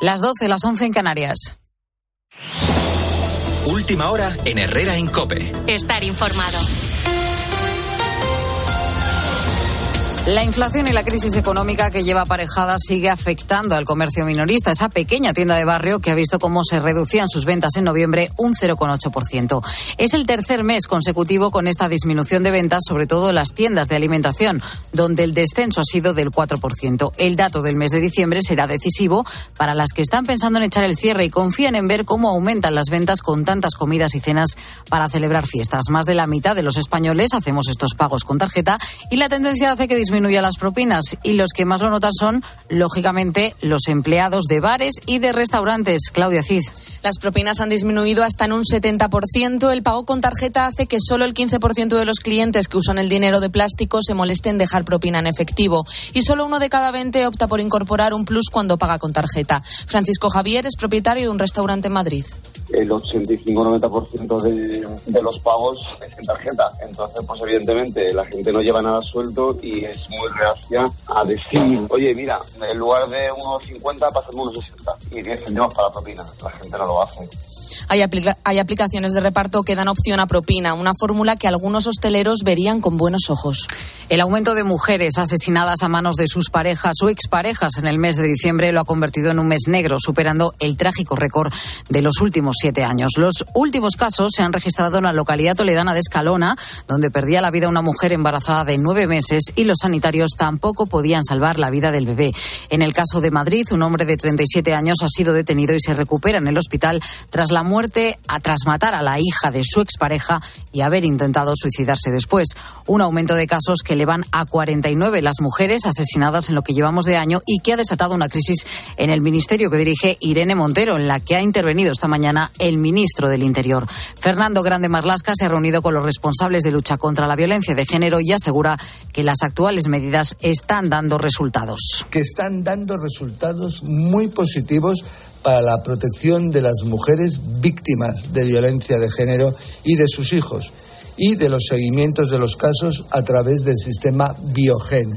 Las 12, las 11 en Canarias. Última hora en Herrera en COPE. Estar informado. La inflación y la crisis económica que lleva aparejada sigue afectando al comercio minorista, esa pequeña tienda de barrio que ha visto cómo se reducían sus ventas en noviembre un 0,8%. Es el tercer mes consecutivo con esta disminución de ventas, sobre todo en las tiendas de alimentación, donde el descenso ha sido del 4%. El dato del mes de diciembre será decisivo para las que están pensando en echar el cierre y confían en ver cómo aumentan las ventas con tantas comidas y cenas para celebrar fiestas. Más de la mitad de los españoles hacemos estos pagos con tarjeta y la tendencia hace que disminuya las propinas, y los que más lo notan son, lógicamente, los empleados de bares y de restaurantes. Claudia Cid. Las propinas han disminuido hasta en un 70%. El pago con tarjeta hace que solo el 15% de los clientes que usan el dinero de plástico se molesten en dejar propina en efectivo. Y solo 1 de cada 20 opta por incorporar un plus cuando paga con tarjeta. Francisco Javier es propietario de un restaurante en Madrid. El 85-90% de los pagos es en tarjeta. Entonces, pues evidentemente la gente no lleva nada suelto y es muy reacia a decir, oye, mira, en lugar de 1,50 pasamos 1,60 y 10 céntimos para la propina. La gente no lo hace. Hay aplicaciones de reparto que dan opción a propina, una fórmula que algunos hosteleros verían con buenos ojos. El aumento de mujeres asesinadas a manos de sus parejas o exparejas en el mes de diciembre lo ha convertido en un mes negro, superando el trágico récord de los últimos 7 años. Los últimos casos se han registrado en la localidad toledana de Escalona, donde perdía la vida una mujer embarazada de 9 meses y los sanitarios tampoco podían salvar la vida del bebé. En el caso de Madrid, un hombre de 37 años ha sido detenido y se recupera en el hospital tras la muerte tras matar a la hija de su expareja y haber intentado suicidarse después. Un aumento de casos que elevan a 49 las mujeres asesinadas en lo que llevamos de año y que ha desatado una crisis en el ministerio que dirige Irene Montero, en la que ha intervenido esta mañana el ministro del Interior. Fernando Grande Marlaska se ha reunido con los responsables de lucha contra la violencia de género y asegura que las actuales medidas están dando resultados. Que están dando resultados muy positivos para la protección de las mujeres víctimas de violencia de género y de sus hijos, y de los seguimientos de los casos a través del sistema Biogen.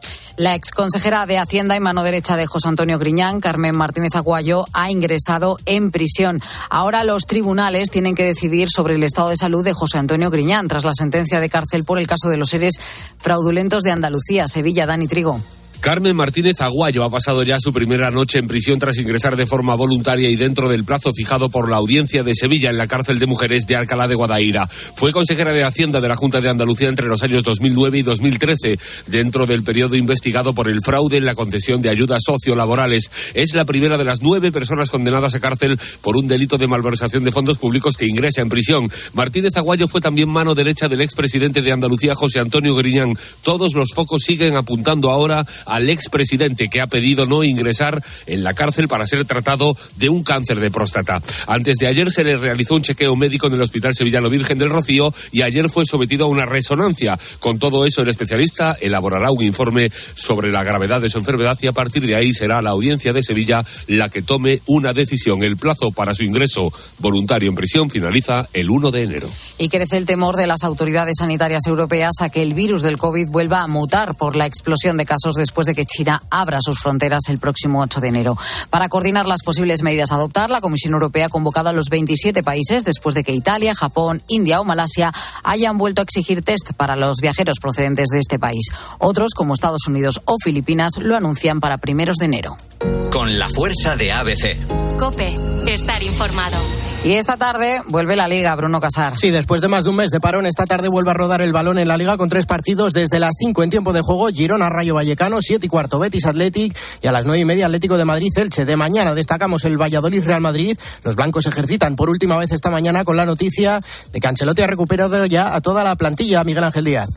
La exconsejera de Hacienda y mano derecha de José Antonio Griñán, Carmen Martínez Aguayo, ha ingresado en prisión. Ahora los tribunales tienen que decidir sobre el estado de salud de José Antonio Griñán, tras la sentencia de cárcel por el caso de los seres fraudulentos de Andalucía. Sevilla, Dani Trigo. Carmen Martínez Aguayo ha pasado ya su primera noche en prisión tras ingresar de forma voluntaria y dentro del plazo fijado por la Audiencia de Sevilla en la cárcel de mujeres de Alcalá de Guadaira. Fue consejera de Hacienda de la Junta de Andalucía entre los años 2009 y 2013, dentro del periodo investigado por el fraude en la concesión de ayudas sociolaborales. Es la primera de las 9 personas condenadas a cárcel por un delito de malversación de fondos públicos que ingresa en prisión. Martínez Aguayo fue también mano derecha del expresidente de Andalucía, José Antonio Griñán. Todos los focos siguen apuntando ahora al expresidente, que ha pedido no ingresar en la cárcel para ser tratado de un cáncer de próstata. Antes de ayer se le realizó un chequeo médico en el Hospital Sevillano Virgen del Rocío y ayer fue sometido a una resonancia. Con todo eso, el especialista elaborará un informe sobre la gravedad de su enfermedad y a partir de ahí será la Audiencia de Sevilla la que tome una decisión. El plazo para su ingreso voluntario en prisión finaliza el 1 de enero. Y crece el temor de las autoridades sanitarias europeas a que el virus del COVID vuelva a mutar por la explosión de casos después de que China abra sus fronteras el próximo 8 de enero. Para coordinar las posibles medidas a adoptar, la Comisión Europea ha convocado a los 27 países después de que Italia, Japón, India o Malasia hayan vuelto a exigir test para los viajeros procedentes de este país. Otros, como Estados Unidos o Filipinas, lo anuncian para primeros de enero. Con la fuerza de ABC. COPE. Estar informado. Y esta tarde vuelve la Liga, Bruno Casar. Sí, después de más de un mes de parón, esta tarde vuelve a rodar el balón en la Liga con 3 partidos desde las 5 en tiempo de juego: Girona, Rayo Vallecano, 7:15 Betis Athletic y a las 9:30 Atlético de Madrid Elche. De mañana destacamos el Valladolid Real Madrid. Los blancos ejercitan por última vez esta mañana con la noticia de que Ancelotti ha recuperado ya a toda la plantilla. Miguel Ángel Díaz.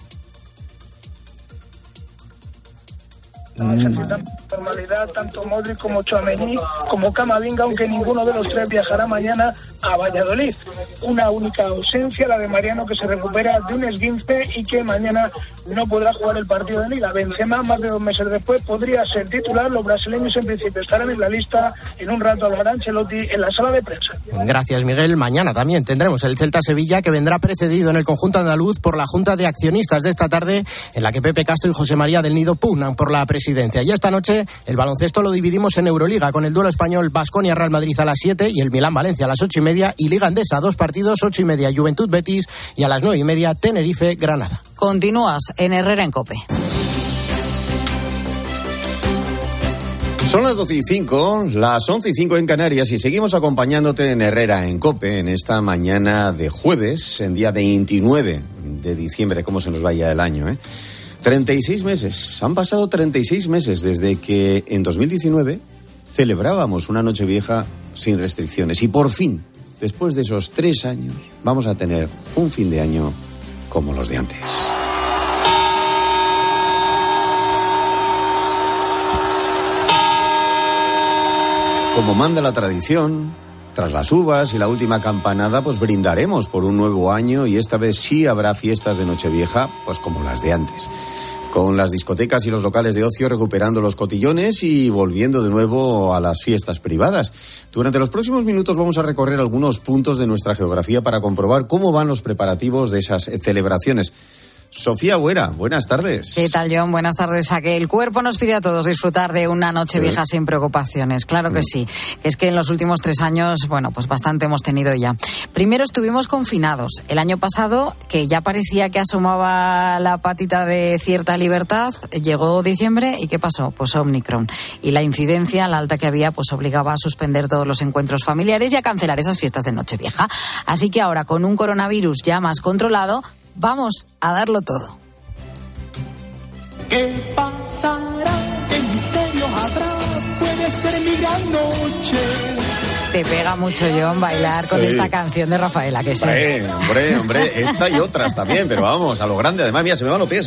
Necesitan normalidad tanto Modric como Tchouaméni como Camavinga, aunque ninguno de los 3 viajará mañana a Valladolid. Una única ausencia, la de Mariano, que se recupera de un esguince y que mañana no podrá jugar el partido de Liga. Benzema, más de 2 meses después, podría ser titular. Los brasileños en principio estarán en la lista. En un rato hablará Ancelotti en la sala de prensa. Gracias, Miguel. Mañana también tendremos el Celta-Sevilla, que vendrá precedido en el conjunto andaluz por la Junta de Accionistas de esta tarde, en la que Pepe Castro y José María del Nido pugnan por la presidencia. Y esta noche noche. El baloncesto lo dividimos en Euroliga, con el duelo español Baskonia-Real Madrid a las 7 y el Milán-Valencia a las 8:30, y Liga Endesa, 2 partidos, 8:30 Juventud-Betis y a las 9:30 Tenerife-Granada. Continúas en Herrera en COPE. Son las 12:05, las 11:05 en Canarias, y seguimos acompañándote en Herrera en COPE en esta mañana de jueves, en día 29 de diciembre. Cómo se nos vaya el año, 36 meses, han pasado 36 meses desde que en 2019 celebrábamos una Nochevieja sin restricciones, y por fin, después de esos 3 años, vamos a tener un fin de año como los de antes. Como manda la tradición, tras las uvas y la última campanada, pues brindaremos por un nuevo año, y esta vez sí habrá fiestas de Nochevieja, pues como las de antes. Con las discotecas y los locales de ocio recuperando los cotillones y volviendo de nuevo a las fiestas privadas. Durante los próximos minutos vamos a recorrer algunos puntos de nuestra geografía para comprobar cómo van los preparativos de esas celebraciones. Sofía Buera, buenas tardes. ¿Qué tal, John? Buenas tardes. A que el cuerpo nos pide a todos disfrutar de una Nochevieja sin preocupaciones. Claro que sí. Es que en los últimos 3 años, bueno, pues bastante hemos tenido ya. Primero estuvimos confinados. El año pasado, que ya parecía que asomaba la patita de cierta libertad, llegó diciembre y ¿qué pasó? Pues Omicron. Y la incidencia, la alta que había, pues obligaba a suspender todos los encuentros familiares y a cancelar esas fiestas de Nochevieja. Así que ahora, con un coronavirus ya más controlado, vamos a darlo todo. ¿Qué pasará? ¿Qué misterio habrá? Puede ser mi gran noche. Te pega mucho, John, bailar con esta canción de Rafaela, que sí. Hombre, esta y otras también, pero vamos, a lo grande. Además, mira, se me van los pies.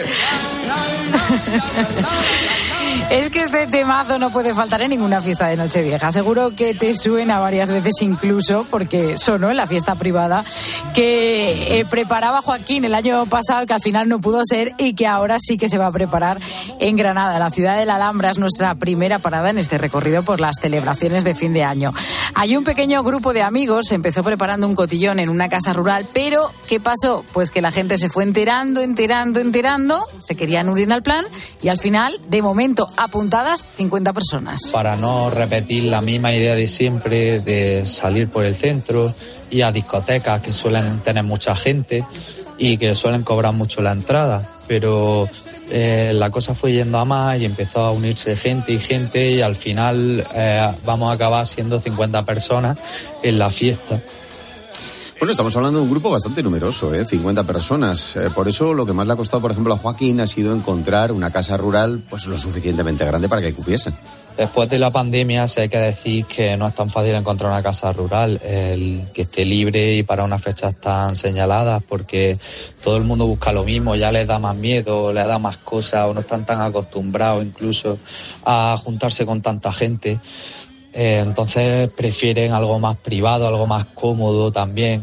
Es que este temazo no puede faltar en ninguna fiesta de Nochevieja. Seguro que te suena varias veces incluso, porque sonó en la fiesta privada que preparaba Joaquín el año pasado, que al final no pudo ser, y que ahora sí que se va a preparar en Granada. La ciudad de la Alhambra es nuestra primera parada en este recorrido por las celebraciones de fin de año. Allí un pequeño grupo de amigos empezó preparando un cotillón en una casa rural, pero ¿qué pasó? Pues que la gente se fue enterando, se querían unir al plan, y al final, de momento, apuntadas 50 personas. Para no repetir la misma idea de siempre, de salir por el centro y a discotecas que suelen tener mucha gente y que suelen cobrar mucho la entrada, pero la cosa fue yendo a más y empezó a unirse gente y al final vamos a acabar siendo 50 personas en la fiesta. Bueno, estamos hablando de un grupo bastante numeroso, 50 personas. Por eso lo que más le ha costado, por ejemplo, a Joaquín ha sido encontrar una casa rural pues lo suficientemente grande para que cupiesen. Después de la pandemia, sí hay que decir que no es tan fácil encontrar una casa rural que esté libre y para unas fechas tan señaladas, porque todo el mundo busca lo mismo, ya les da más miedo, les da más cosas, o no están tan acostumbrados incluso a juntarse con tanta gente. Entonces prefieren algo más privado, algo más cómodo también,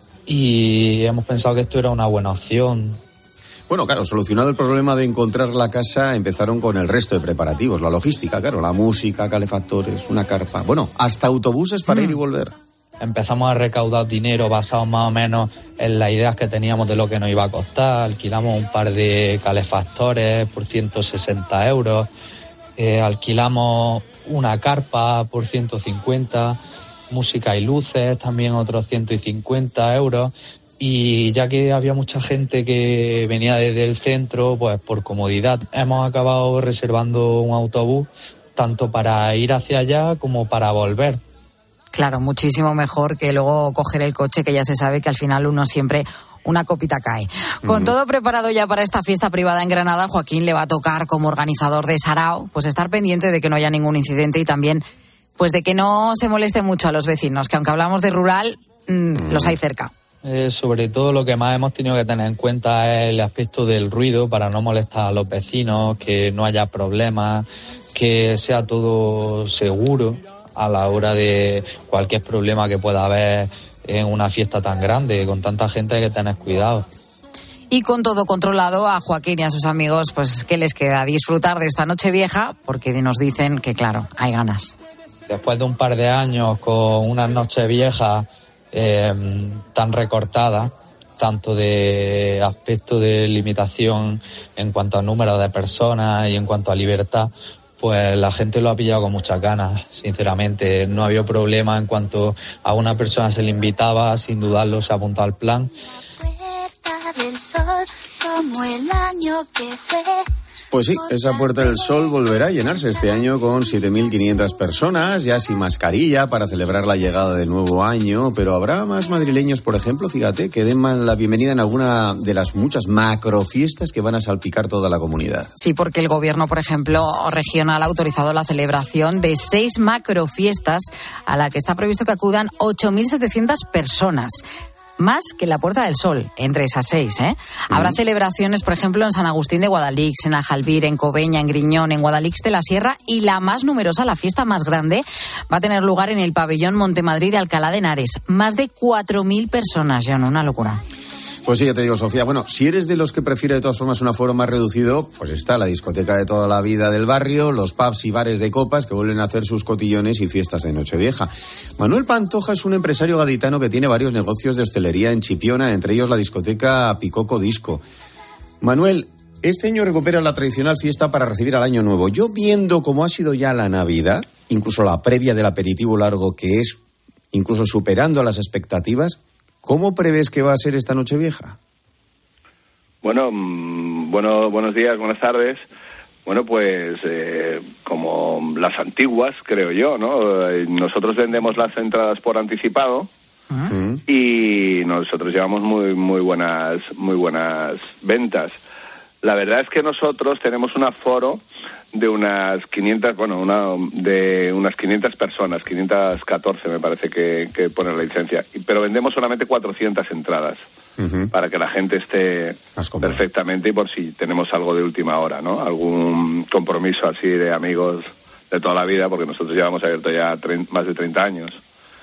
y hemos pensado que esto era una buena opción. Bueno, claro, solucionado el problema de encontrar la casa, empezaron con el resto de preparativos, la logística, claro, la música, calefactores, una carpa, bueno, hasta autobuses para ir y volver. Empezamos a recaudar dinero basado más o menos en las ideas que teníamos de lo que nos iba a costar. Alquilamos un par de calefactores por 160 euros, alquilamos una carpa por 150, música y luces también otros 150 euros, y ya que había mucha gente que venía desde el centro, pues por comodidad hemos acabado reservando un autobús tanto para ir hacia allá como para volver. Claro, muchísimo mejor que luego coger el coche, que ya se sabe que al final uno siempre una copita cae. Con todo preparado ya para esta fiesta privada en Granada, Joaquín le va a tocar, como organizador de Sarao, pues estar pendiente de que no haya ningún incidente y también pues de que no se moleste mucho a los vecinos, que aunque hablamos de rural, los hay cerca. Sobre todo lo que más hemos tenido que tener en cuenta es el aspecto del ruido, para no molestar a los vecinos, que no haya problemas, que sea todo seguro a la hora de cualquier problema que pueda haber en una fiesta tan grande. Con tanta gente hay que tener cuidado. Y con todo controlado, a Joaquín y a sus amigos, pues ¿qué les queda? Disfrutar de esta Nochevieja, porque nos dicen que, claro, hay ganas. Después de un par de años con unas Nocheviejas tan recortadas, tanto de aspecto de limitación en cuanto a número de personas y en cuanto a libertad, pues la gente lo ha pillado con muchas ganas, sinceramente. No había problema en cuanto a una persona se le invitaba, sin dudarlo se apuntaba al plan. Del sol, como el año que fue. Pues sí, esa Puerta del Sol volverá a llenarse este año con 7.500 personas, ya sin mascarilla, para celebrar la llegada del nuevo año, pero habrá más madrileños, por ejemplo, fíjate, que den la bienvenida en alguna de las muchas macrofiestas que van a salpicar toda la comunidad. Sí, porque el gobierno, por ejemplo, regional ha autorizado la celebración de 6 macrofiestas a la que está previsto que acudan 8.700 personas. Más que la Puerta del Sol, entre esas 6, Habrá celebraciones, por ejemplo, en San Agustín de Guadalix, en Ajalbir, en Cobeña, en Griñón, en Guadalix de la Sierra, y la más numerosa, la fiesta más grande, va a tener lugar en el pabellón Montemadrid de Alcalá de Henares. Más de 4.000 personas, John, una locura. Pues sí, ya te digo, Sofía. Bueno, si eres de los que prefiere de todas formas un aforo más reducido, pues está la discoteca de toda la vida del barrio, los pubs y bares de copas que vuelven a hacer sus cotillones y fiestas de Nochevieja. Manuel Pantoja es un empresario gaditano que tiene varios negocios de hostelería en Chipiona, entre ellos la discoteca Picoco Disco. Manuel, este año recupera la tradicional fiesta para recibir al Año Nuevo. Yo, viendo cómo ha sido ya la Navidad, incluso la previa del aperitivo largo que es, incluso superando las expectativas, ¿cómo prevés que va a ser esta Nochevieja? Bueno, buenos días, buenas tardes. Bueno, pues como las antiguas, creo yo, ¿no? Nosotros vendemos las entradas por anticipado y nosotros llevamos muy buenas ventas. La verdad es que nosotros tenemos un aforo de unas 500, de unas 500 personas, 514 me parece que pone la licencia, pero vendemos solamente 400 entradas para que la gente esté perfectamente y por si tenemos algo de última hora, ¿no? Algún compromiso así de amigos de toda la vida, porque nosotros llevamos abierto ya más de 30 años.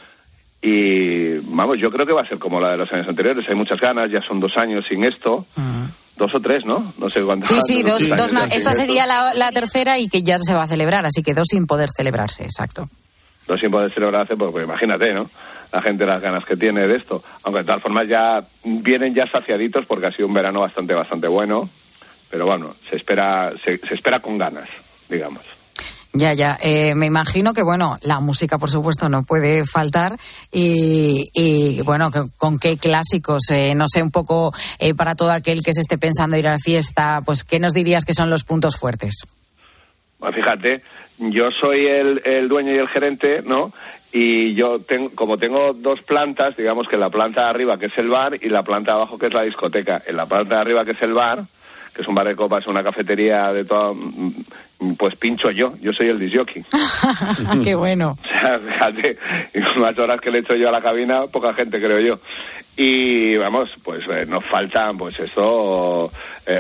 Y vamos, yo creo que va a ser como la de los años anteriores, hay muchas ganas, ya son 2 años sin esto. 2 o 3, ¿no? No sé cuántas. Sí, dos. Esta sería la tercera y que ya se va a celebrar, así que 2 sin poder celebrarse, exacto. 2 sin poder celebrarse, porque imagínate, ¿no? La gente las ganas que tiene de esto. Aunque de todas formas ya vienen ya saciaditos porque ha sido un verano bastante bueno. Pero bueno, se espera con ganas, digamos. Ya. Me imagino que, bueno, la música, por supuesto, no puede faltar. Y bueno, ¿con qué clásicos? No sé, un poco para todo aquel que se esté pensando ir a la fiesta, pues, ¿qué nos dirías que son los puntos fuertes? Bueno, fíjate, yo soy el dueño y el gerente, ¿no? Y yo tengo 2 plantas, digamos que la planta de arriba, que es el bar, y la planta de abajo, que es la discoteca. En la planta de arriba, que es el bar, que es un bar de copas, una cafetería de todo, pues pincho yo soy el disc-jockey. ¡Qué bueno! O sea, fíjate, y más horas que le echo yo a la cabina, poca gente, creo yo. Y vamos, pues nos faltan, pues eso,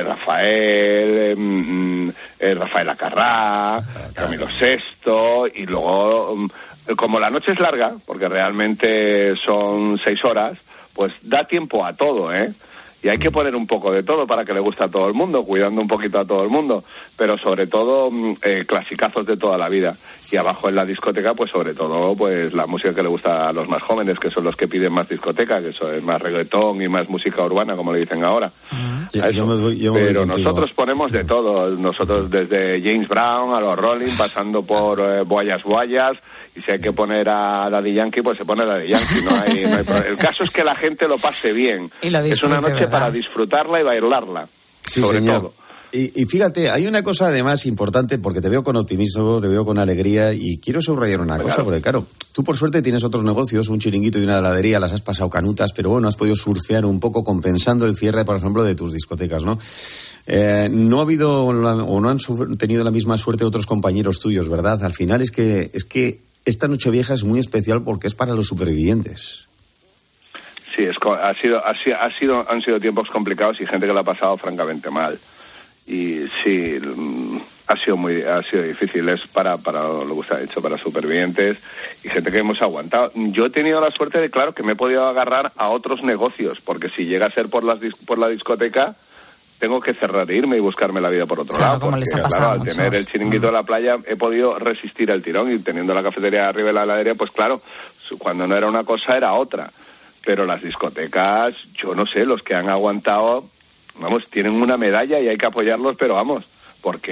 Rafael Acarrá, Camilo Sesto, y luego, como la noche es larga, porque realmente son 6 horas, pues da tiempo a todo, Y hay que poner un poco de todo para que le guste a todo el mundo, cuidando un poquito a todo el mundo, pero sobre todo clasicazos de toda la vida. Y abajo en la discoteca, pues sobre todo pues la música que le gusta a los más jóvenes, que son los que piden más discoteca, que eso es más reggaetón y más música urbana, como le dicen ahora. Pero nosotros ponemos de todo, nosotros desde James Brown a los Rolling, pasando por Boyas, y si hay que poner a Daddy Yankee, pues se pone a Daddy Yankee, no hay problema. El caso es que la gente lo pase bien. Es una noche, ¿verdad?, para disfrutarla y bailarla, sí, sobre señor. todo. Y fíjate, hay una cosa además importante, porque te veo con optimismo, te veo con alegría, y quiero subrayar una cosa, porque claro, tú por suerte tienes otros negocios, un chiringuito y una heladería, las has pasado canutas, pero bueno, has podido surfear un poco compensando el cierre, por ejemplo, de tus discotecas, ¿no? No ha habido o no han tenido la misma suerte otros compañeros tuyos, ¿verdad? Al final es que esta Nochevieja es muy especial porque es para los supervivientes. Sí, han sido tiempos complicados y gente que lo ha pasado francamente mal. Y sí, ha sido difícil, es para lo que usted ha dicho, para supervivientes y gente que hemos aguantado. Yo he tenido la suerte de, claro, que me he podido agarrar a otros negocios, porque si llega a ser por la discoteca, tengo que cerrar e irme y buscarme la vida por otro lado. Como porque, les ha pasado al tener el chiringuito de la playa, he podido resistir el tirón, y teniendo la cafetería arriba de la heladería, pues claro, cuando no era una cosa era otra. Pero las discotecas, yo no sé, los que han aguantado, vamos, tienen una medalla y hay que apoyarlos, pero vamos, porque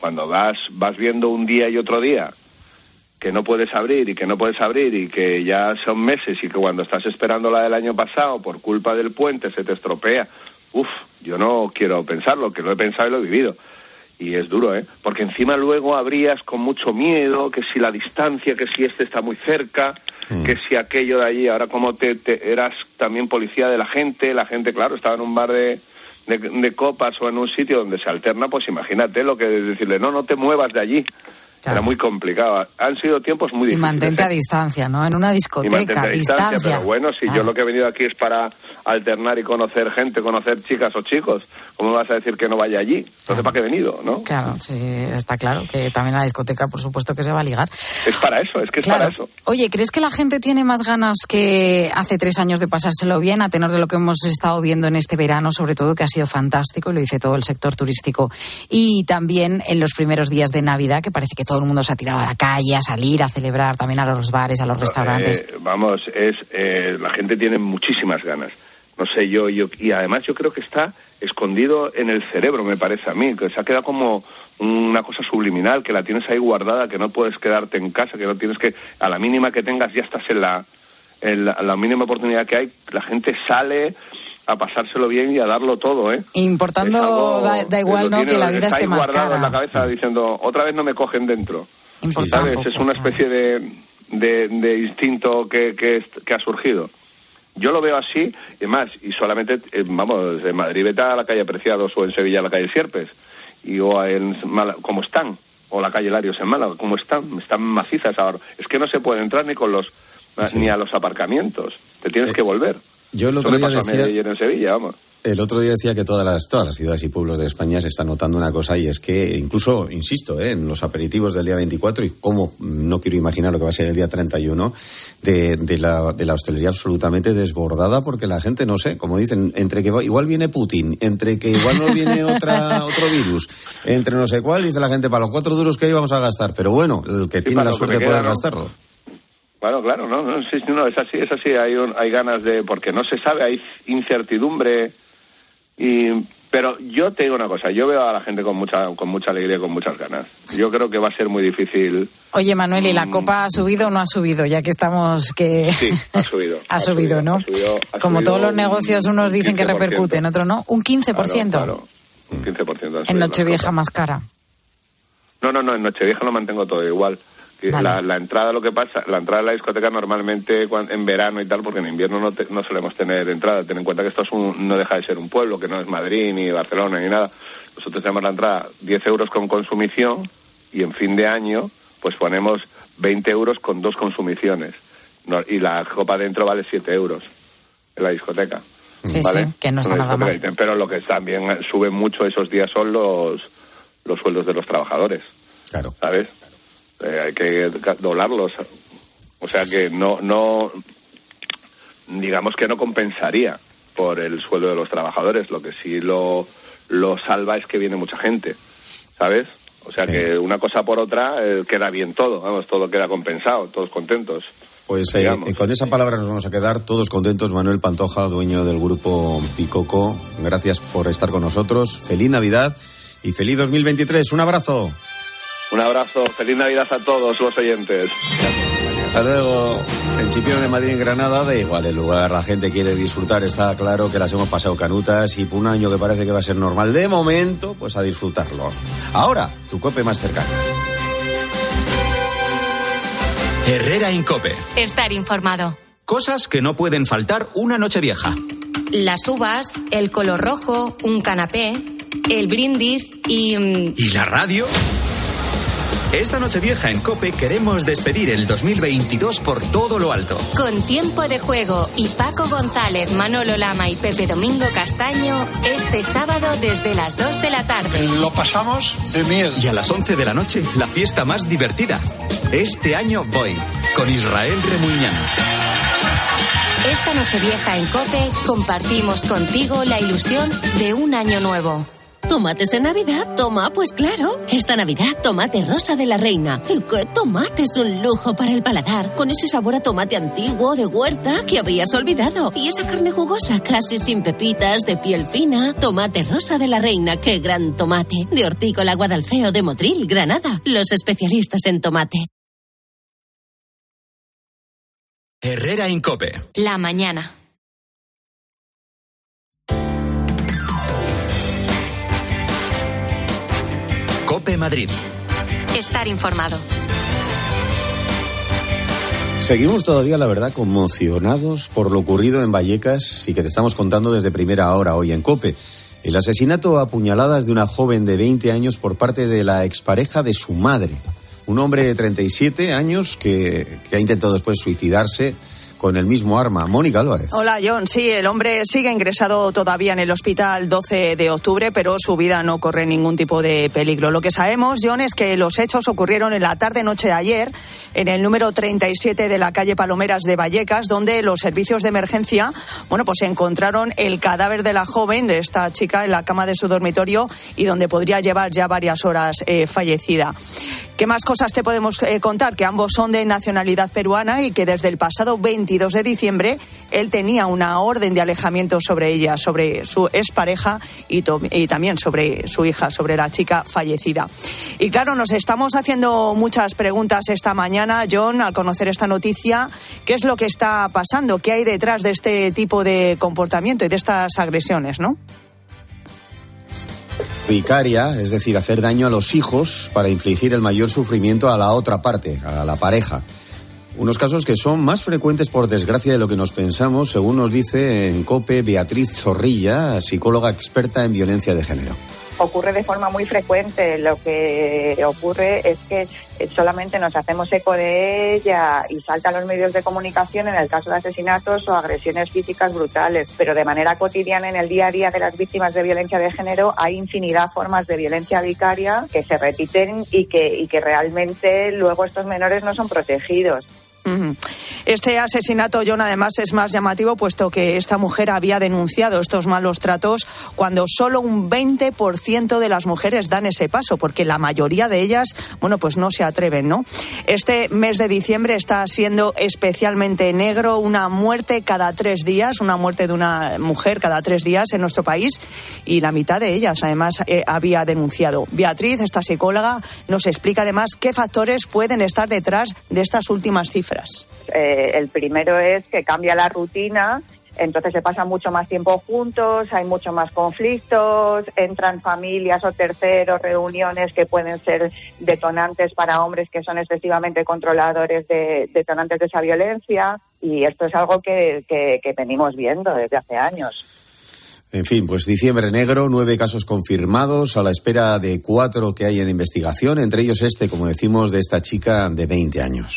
cuando vas viendo un día y otro día que no puedes abrir y que ya son meses y que cuando estás esperando la del año pasado por culpa del puente se te estropea, yo no quiero pensarlo, que lo he pensado y lo he vivido. Y es duro, porque encima luego abrías con mucho miedo, que si la distancia, que si este está muy cerca, que si aquello de allí, ahora como te eras también policía de la gente, claro, estaba en un bar de copas o en un sitio donde se alterna, pues imagínate lo que es decirle, no te muevas de allí. Claro. Era muy complicado. Han sido tiempos muy difíciles. Y mantente a distancia, ¿no? En una discoteca, distancia. Pero bueno, si yo lo que he venido aquí es para alternar y conocer gente, conocer chicas o chicos, ¿cómo vas a decir que no vaya allí? Entonces, ¿para qué he venido, no? Claro, sí, está claro que también la discoteca, por supuesto, que se va a ligar. Es para eso, es para eso. Oye, ¿crees que la gente tiene más ganas que hace 3 años de pasárselo bien, a tenor de lo que hemos estado viendo en este verano, sobre todo, que ha sido fantástico, y lo dice todo el sector turístico, y también en los primeros días de Navidad, que parece que todo el mundo se ha tirado a la calle, a salir, a celebrar, también a los bares, a los restaurantes? La gente tiene muchísimas ganas. No sé, yo y además yo creo que está escondido en el cerebro, me parece a mí, que se ha quedado como una cosa subliminal, que la tienes ahí guardada, que no puedes quedarte en casa, que no tienes que, a la mínima que tengas ya estás en la mínima oportunidad que hay, la gente sale a pasárselo bien y a darlo todo, Importando, da igual, ¿no? Que la vida esté más cara. Guardado en la cabeza diciendo, otra vez no me cogen dentro. ¿Sabes? Es una especie de instinto que ha surgido. Yo lo veo así, y más, y solamente, en Madrid vete a la calle Preciados o en Sevilla a la calle Sierpes, o en Málaga, como están, o la calle Larios en Málaga, como están macizas ahora. Es que no se puede entrar ni a los aparcamientos, te tienes que volver. Yo el otro día decía, ayer en Sevilla, El otro día decía que todas las ciudades y pueblos de España se están notando una cosa, y es que incluso, insisto, en los aperitivos del día 24, y cómo no quiero imaginar lo que va a ser el día 31, de la hostelería absolutamente desbordada, porque la gente, no sé, como dicen, entre que igual viene Putin, entre que igual no viene otro virus, entre no sé cuál, dice la gente, para los 4 duros que hay vamos a gastar, pero bueno, el que tiene la suerte de poder gastarlo. Bueno, claro, no, es así, hay ganas de, porque no se sabe, hay incertidumbre, pero yo te digo una cosa, yo veo a la gente con mucha alegría, con muchas ganas. Yo creo que va a ser muy difícil. Oye, Manuel, ¿y la copa ha subido o no ha subido? Ya que estamos Sí, ha subido. ha subido, ¿no? Como todos los negocios, unos dicen que repercuten, otros no. ¿Un 15%? Claro, un 15%. En Nochevieja más cara. No, en Nochevieja lo mantengo todo igual. Vale. La entrada, lo que pasa, la entrada a la discoteca normalmente en verano y tal, porque en invierno no solemos tener entrada. Ten en cuenta que esto no deja de ser un pueblo, que no es Madrid, ni Barcelona, ni nada. Nosotros tenemos la entrada 10 euros con consumición, y en fin de año pues ponemos 20 euros con 2 consumiciones. Y la copa dentro vale 7 euros en la discoteca. Sí, ¿vale? Sí, que no está nada mal. Pero lo que también sube mucho esos días son los sueldos de los trabajadores. Claro. ¿Sabes? Hay que doblarlos, o sea que no digamos que no compensaría por el sueldo de los trabajadores. Lo que sí lo salva es que viene mucha gente, ¿sabes? O sea que una cosa por otra queda bien todo, todo queda compensado, todos contentos. Pues con esa palabra nos vamos a quedar todos contentos. Manuel Pantoja, dueño del grupo Picoco, gracias por estar con nosotros. Feliz Navidad y feliz 2023. Un abrazo. Un abrazo, feliz Navidad a todos los oyentes. Hasta luego. En Chipiona de Madrid, en Granada, da igual el lugar, la gente quiere disfrutar, está claro que las hemos pasado canutas, y por un año que parece que va a ser normal, de momento, pues a disfrutarlo. Ahora, tu COPE más cercana. Herrera Incope. Estar informado. Cosas que no pueden faltar una Nochevieja. Las uvas, el color rojo, un canapé, el brindis y... ¿Y la radio? Esta Nochevieja en COPE queremos despedir el 2022 por todo lo alto. Con Tiempo de Juego y Paco González, Manolo Lama y Pepe Domingo Castaño, este sábado desde las 2 de la tarde. Lo pasamos de miel. Y a las 11 de la noche, la fiesta más divertida. Este año voy, con Israel Remuñán. Esta Nochevieja en COPE compartimos contigo la ilusión de un año nuevo. ¿Tomates en Navidad? Toma, pues claro. Esta Navidad, tomate rosa de la reina. ¿Y qué tomate es un lujo para el paladar? Con ese sabor a tomate antiguo, de huerta, que habías olvidado. Y esa carne jugosa, casi sin pepitas, de piel fina. Tomate rosa de la reina, qué gran tomate. De Hortícola Guadalfeo de Motril, Granada. Los especialistas en tomate. Herrera en COPE. La mañana. COPE Madrid. Estar informado. Seguimos todavía, la verdad, conmocionados por lo ocurrido en Vallecas y que te estamos contando desde primera hora hoy en COPE. El asesinato a puñaladas de una joven de 20 años por parte de la expareja de su madre. Un hombre de 37 años que ha intentado después suicidarse con el mismo arma. Mónica Álvarez. Hola, John. Sí, el hombre sigue ingresado todavía en el hospital 12 de octubre, pero su vida no corre ningún tipo de peligro. Lo que sabemos, John, es que los hechos ocurrieron en la tarde-noche de ayer en el número 37 de la calle Palomeras de Vallecas, donde los servicios de emergencia, pues encontraron el cadáver de la joven, de esta chica, en la cama de su dormitorio y donde podría llevar ya varias horas fallecida. ¿Qué más cosas te podemos contar? Que ambos son de nacionalidad peruana y que desde el pasado 22 de diciembre él tenía una orden de alejamiento sobre ella, sobre su expareja y también sobre su hija, sobre la chica fallecida. Y claro, nos estamos haciendo muchas preguntas esta mañana, John, al conocer esta noticia. ¿Qué es lo que está pasando? ¿Qué hay detrás de este tipo de comportamiento y de estas agresiones, no? Vicaria, es decir, hacer daño a los hijos para infligir el mayor sufrimiento a la otra parte, a la pareja. Unos casos que son más frecuentes, por desgracia, de lo que nos pensamos, según nos dice en COPE Beatriz Zorrilla, psicóloga experta en violencia de género. Ocurre de forma muy frecuente. Lo que ocurre es que solamente nos hacemos eco de ella y salta a los medios de comunicación en el caso de asesinatos o agresiones físicas brutales, pero de manera cotidiana en el día a día de las víctimas de violencia de género hay infinidad de formas de violencia vicaria que se repiten y que realmente luego estos menores no son protegidos. Este asesinato, John, además es más llamativo puesto que esta mujer había denunciado estos malos tratos cuando solo un 20% de las mujeres dan ese paso, porque la mayoría de ellas, pues no se atreven, ¿no? Este mes de diciembre está siendo especialmente negro, una muerte cada 3 días, una muerte de una mujer cada 3 días en nuestro país y la mitad de ellas además había denunciado. Beatriz, esta psicóloga, nos explica además qué factores pueden estar detrás de estas últimas cifras. El primero es que cambia la rutina, entonces se pasa mucho más tiempo juntos, hay mucho más conflictos, entran familias o terceros, reuniones que pueden ser detonantes para hombres que son excesivamente controladores de detonantes de esa violencia, y esto es algo que venimos viendo desde hace años. En fin, pues diciembre negro, 9 casos confirmados, a la espera de 4 que hay en investigación, entre ellos como decimos, de esta chica de 20 años.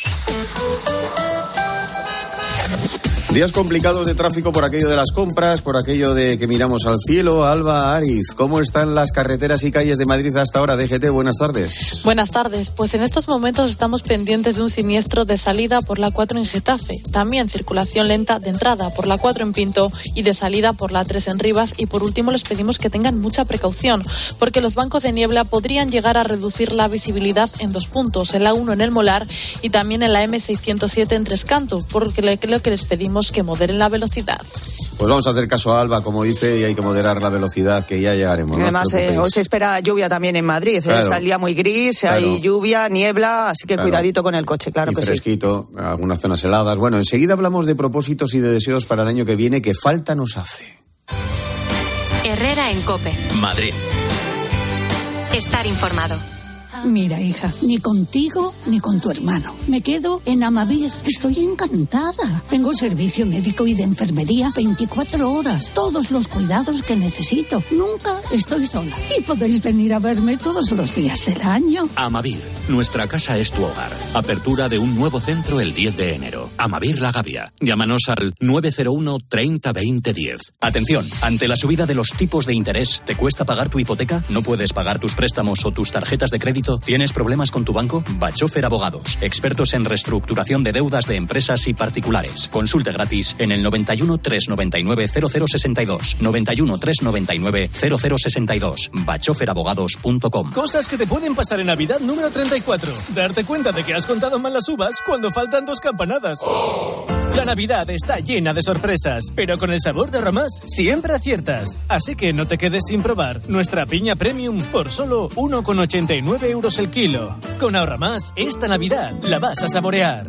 Días complicados de tráfico por aquello de las compras, por aquello de que miramos al cielo. Alba Ariz, ¿cómo están las carreteras y calles de Madrid hasta ahora? DGT, buenas tardes. Buenas tardes. Pues en estos momentos estamos pendientes de un siniestro de salida por la 4 en Getafe. También circulación lenta de entrada por la 4 en Pinto y de salida por la 3 en Rivas. Y por último les pedimos que tengan mucha precaución, porque los bancos de niebla podrían llegar a reducir la visibilidad en 2 puntos, en la 1 en el Molar y también en la M607 en Tres Cantos, porque lo que les pedimos que moderen la velocidad. Pues vamos a hacer caso a Alba, como dice, y hay que moderar la velocidad, que ya llegaremos. Además, hoy se espera lluvia también en Madrid. Claro. Está el día muy gris, hay lluvia, niebla, así que cuidadito con el coche, claro, y que fresquito, sí. Algunas zonas heladas. Bueno, enseguida hablamos de propósitos y de deseos para el año que viene, que falta nos hace. Herrera en COPE. Madrid. Estar informado. Mira, hija, ni contigo ni con tu hermano. Me quedo en Amavir. Estoy encantada. Tengo servicio médico y de enfermería 24 horas. Todos los cuidados que necesito. Nunca estoy sola. Y podéis venir a verme todos los días del año. Amavir. Nuestra casa es tu hogar. Apertura de un nuevo centro el 10 de enero. Amavir La Gavia. Llámanos al 901 30 20 10. Atención, ante la subida de los tipos de interés, ¿te cuesta pagar tu hipoteca? ¿No puedes pagar tus préstamos o tus tarjetas de crédito? momento. ¿Tienes problemas con tu banco? Bachofer Abogados, expertos en reestructuración de deudas de empresas y particulares. Consulte gratis en el 91 399 0062. 91 399 0062. bachoferabogados.com. Cosas que te pueden pasar en Navidad número 34. Darte cuenta de que has contado mal las uvas cuando faltan 2 campanadas. La Navidad está llena de sorpresas, pero con el sabor de Ahorramás siempre aciertas. Así que no te quedes sin probar nuestra piña premium por solo 1,89 € el kilo. Con Ahorramás, esta Navidad la vas a saborear.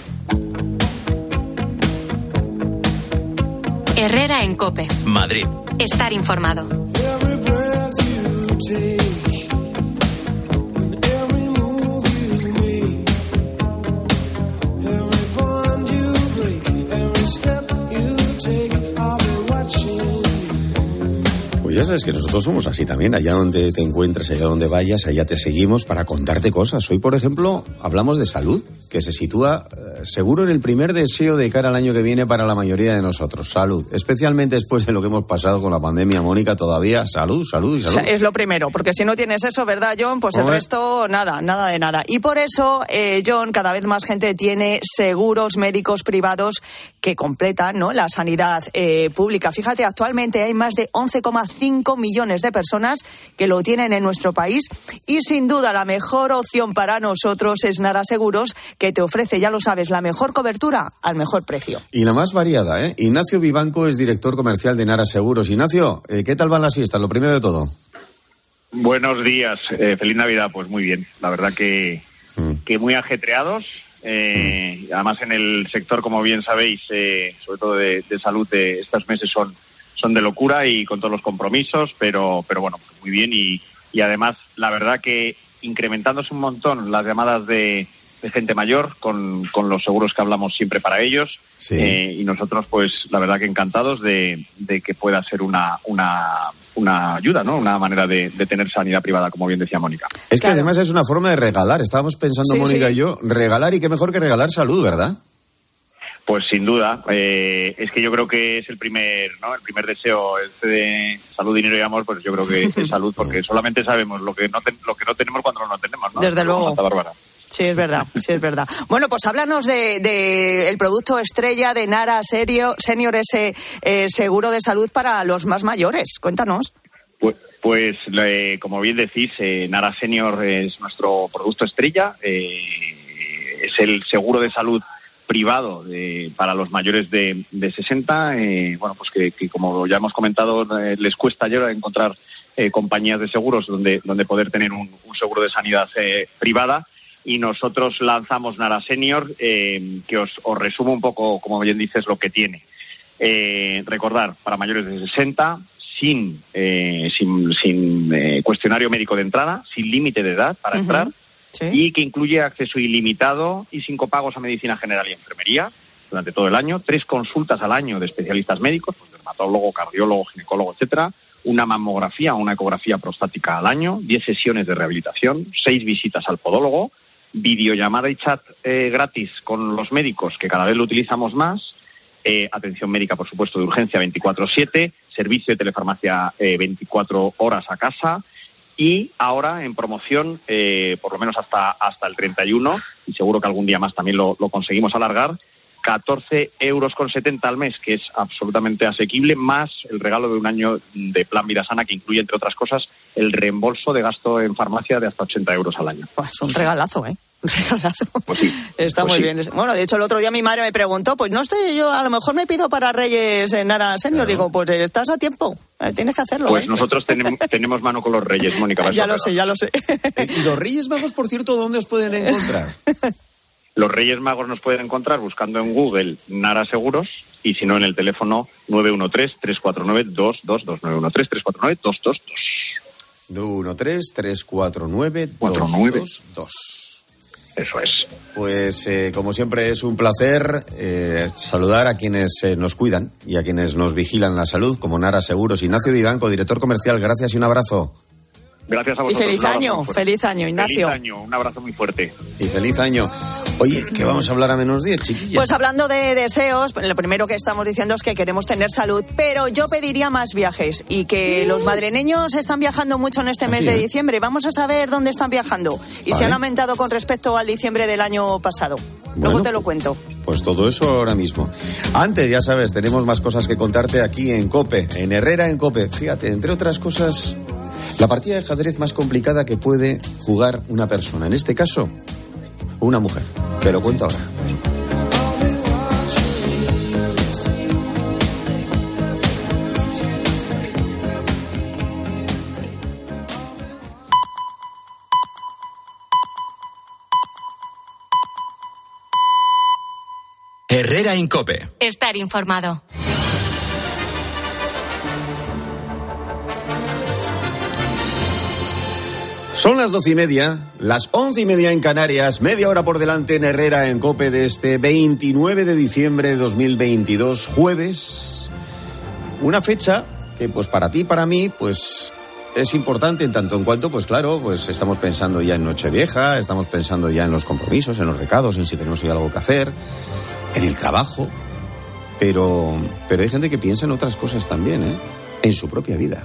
Herrera en COPE. Madrid. Estar informado. Pues ya sabes que nosotros somos así también, allá donde te encuentres, allá donde vayas, allá te seguimos para contarte cosas. Hoy, por ejemplo, hablamos de salud, que se sitúa seguro en el primer deseo de cara al año que viene para la mayoría de nosotros. Salud, especialmente después de lo que hemos pasado con la pandemia, Mónica, todavía salud, salud y salud. O sea, es lo primero, porque si no tienes eso, ¿verdad, John? Pues el resto, nada de nada. Y por eso, John, cada vez más gente tiene seguros médicos privados que completan, ¿no?, la sanidad pública. Fíjate, actualmente hay más de 11,5 millones de personas que lo tienen en nuestro país y sin duda la mejor opción para nosotros es Nara Seguros, que te ofrece, ya lo sabes, la mejor cobertura al mejor precio. Y la más variada, ¿eh? Ignacio Vivanco es director comercial de Nara Seguros. Ignacio, ¿qué tal van las fiestas? Lo primero de todo. Buenos días, feliz Navidad. Pues muy bien, la verdad que muy ajetreados. Además en el sector, como bien sabéis, sobre todo de salud, estos meses son de locura y con todos los compromisos, pero bueno, muy bien y además la verdad que incrementándose un montón las llamadas de gente mayor con los seguros que hablamos siempre para ellos. Sí. Y nosotros pues la verdad que encantados de que pueda ser una ayuda, ¿no? Una manera de tener sanidad privada, como bien decía Mónica. Es que además es una forma de regalar. Estábamos pensando, Mónica y yo, regalar, y qué mejor que regalar salud, ¿verdad? Pues sin duda, es que yo creo que es el primer deseo, de salud, dinero y amor, pues yo creo que es salud, porque solamente sabemos lo que no tenemos cuando no lo tenemos, ¿no? Desde luego. Santa Bárbara. Sí, es verdad, sí, es verdad. Bueno, pues háblanos de el producto estrella de Nara Senior, ese seguro de salud para los más mayores. Cuéntanos. Pues como bien decís, Nara Senior es nuestro producto estrella. Es el seguro de salud privado para los mayores de 60. Bueno, pues que como ya hemos comentado, les cuesta ya encontrar compañías de seguros donde poder tener un seguro de sanidad privada. Y nosotros lanzamos Nara Senior, que os resumo un poco, como bien dices, lo que tiene. Recordar, para mayores de 60, sin cuestionario médico de entrada, sin límite de edad para entrar, ¿sí? Y que incluye acceso ilimitado y sin copagos a medicina general y enfermería durante todo el año, 3 consultas al año de especialistas médicos, pues, dermatólogo, cardiólogo, ginecólogo, etcétera, una mamografía o una ecografía prostática al año, 10 sesiones de rehabilitación, 6 visitas al podólogo, videollamada y chat gratis con los médicos, que cada vez lo utilizamos más, atención médica, por supuesto, de urgencia 24/7, servicio de telefarmacia 24 horas a casa, y ahora en promoción, por lo menos hasta el 31, y seguro que algún día más también lo conseguimos alargar, 14,70 € al mes, que es absolutamente asequible, más el regalo de un año de Plan Vida Sana, que incluye, entre otras cosas, el reembolso de gasto en farmacia de hasta 80 € al año. Pues un regalazo, ¿eh? Un regalazo. Pues sí. Está muy bien. Bueno, de hecho, el otro día mi madre me preguntó, pues no estoy yo, a lo mejor me pido para Reyes en Nara Senior. Claro. Digo, pues estás a tiempo, tienes que hacerlo. Pues nosotros tenemos mano con los Reyes, Mónica. Ya lo sé. ¿Y los Reyes Magos, por cierto, dónde os pueden encontrar? Los Reyes Magos nos pueden encontrar buscando en Google Nara Seguros, y si no, en el teléfono 913-349-222. 913-349-222. 913-349-222. Eso es. Pues como siempre es un placer saludar a quienes nos cuidan y a quienes nos vigilan la salud, como Nara Seguros. Ignacio Vivanco, director comercial, gracias y un abrazo. Gracias a Y vosotros. feliz año, Ignacio. Feliz año, un abrazo muy fuerte. Y feliz año. Oye, ¿qué vamos a hablar a menos 10, chiquilla? Pues hablando de deseos, lo primero que estamos diciendo es que queremos tener salud, pero yo pediría más viajes y que los madrileños están viajando mucho en este mes de diciembre. Vamos a saber dónde están viajando y si han aumentado con respecto al diciembre del año pasado. Luego te lo cuento. Pues todo eso ahora mismo. Antes, ya sabes, tenemos más cosas que contarte aquí en COPE, en Herrera en COPE. Fíjate, entre otras cosas, la partida de ajedrez más complicada que puede jugar una persona. En este caso, una mujer. Te lo cuento ahora. Herrera en COPE. Estar informado. Son las 12:30, las 11:30 en Canarias, media hora por delante en Herrera en COPE de este 29 de diciembre de 2022, jueves. Una fecha que pues para ti y para mí pues es importante en tanto en cuanto, pues claro, pues estamos pensando ya en Nochevieja, estamos pensando ya en los compromisos, en los recados, en si tenemos hoy algo que hacer, en el trabajo. Pero hay gente que piensa en otras cosas también, en su propia vida.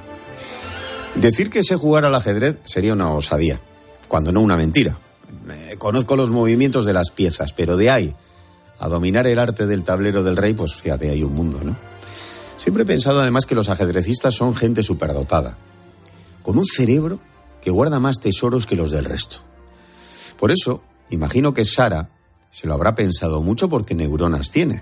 Decir que sé jugar al ajedrez sería una osadía, cuando no una mentira. Conozco los movimientos de las piezas, pero de ahí a dominar el arte del tablero del rey, pues fíjate, hay un mundo, ¿no? Siempre he pensado además que los ajedrecistas son gente superdotada, con un cerebro que guarda más tesoros que los del resto. Por eso, imagino que Sara se lo habrá pensado mucho porque neuronas tiene.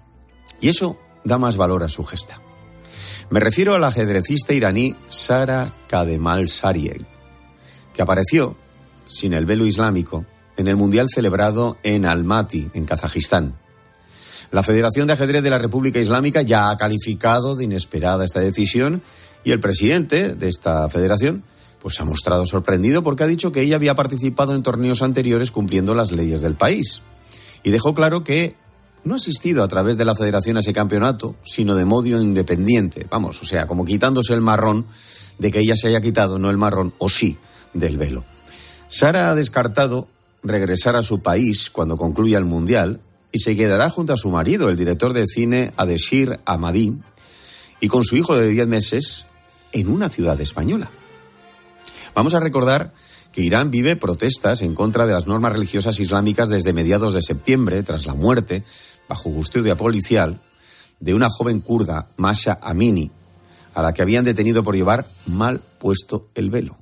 Y eso da más valor a su gesta. Me refiero al ajedrecista iraní Sara Kademal-Sariev, que apareció, sin el velo islámico, en el mundial celebrado en Almaty, en Kazajistán. La Federación de Ajedrez de la República Islámica ya ha calificado de inesperada esta decisión y el presidente de esta federación pues se ha mostrado sorprendido porque ha dicho que ella había participado en torneos anteriores cumpliendo las leyes del país. Y dejó claro que no ha asistido a través de la federación a ese campeonato, sino de modo independiente. Vamos, o sea, como quitándose el marrón de que ella se haya quitado, no el marrón, o sí, del velo. Sara ha descartado regresar a su país cuando concluya el Mundial y se quedará junto a su marido, el director de cine Adeshir Ahmadi, y con su hijo de 10 meses en una ciudad española. Vamos a recordar que Irán vive protestas en contra de las normas religiosas islámicas desde mediados de septiembre, tras la muerte, bajo custodia policial, de una joven kurda, Masha Amini, a la que habían detenido por llevar mal puesto el velo.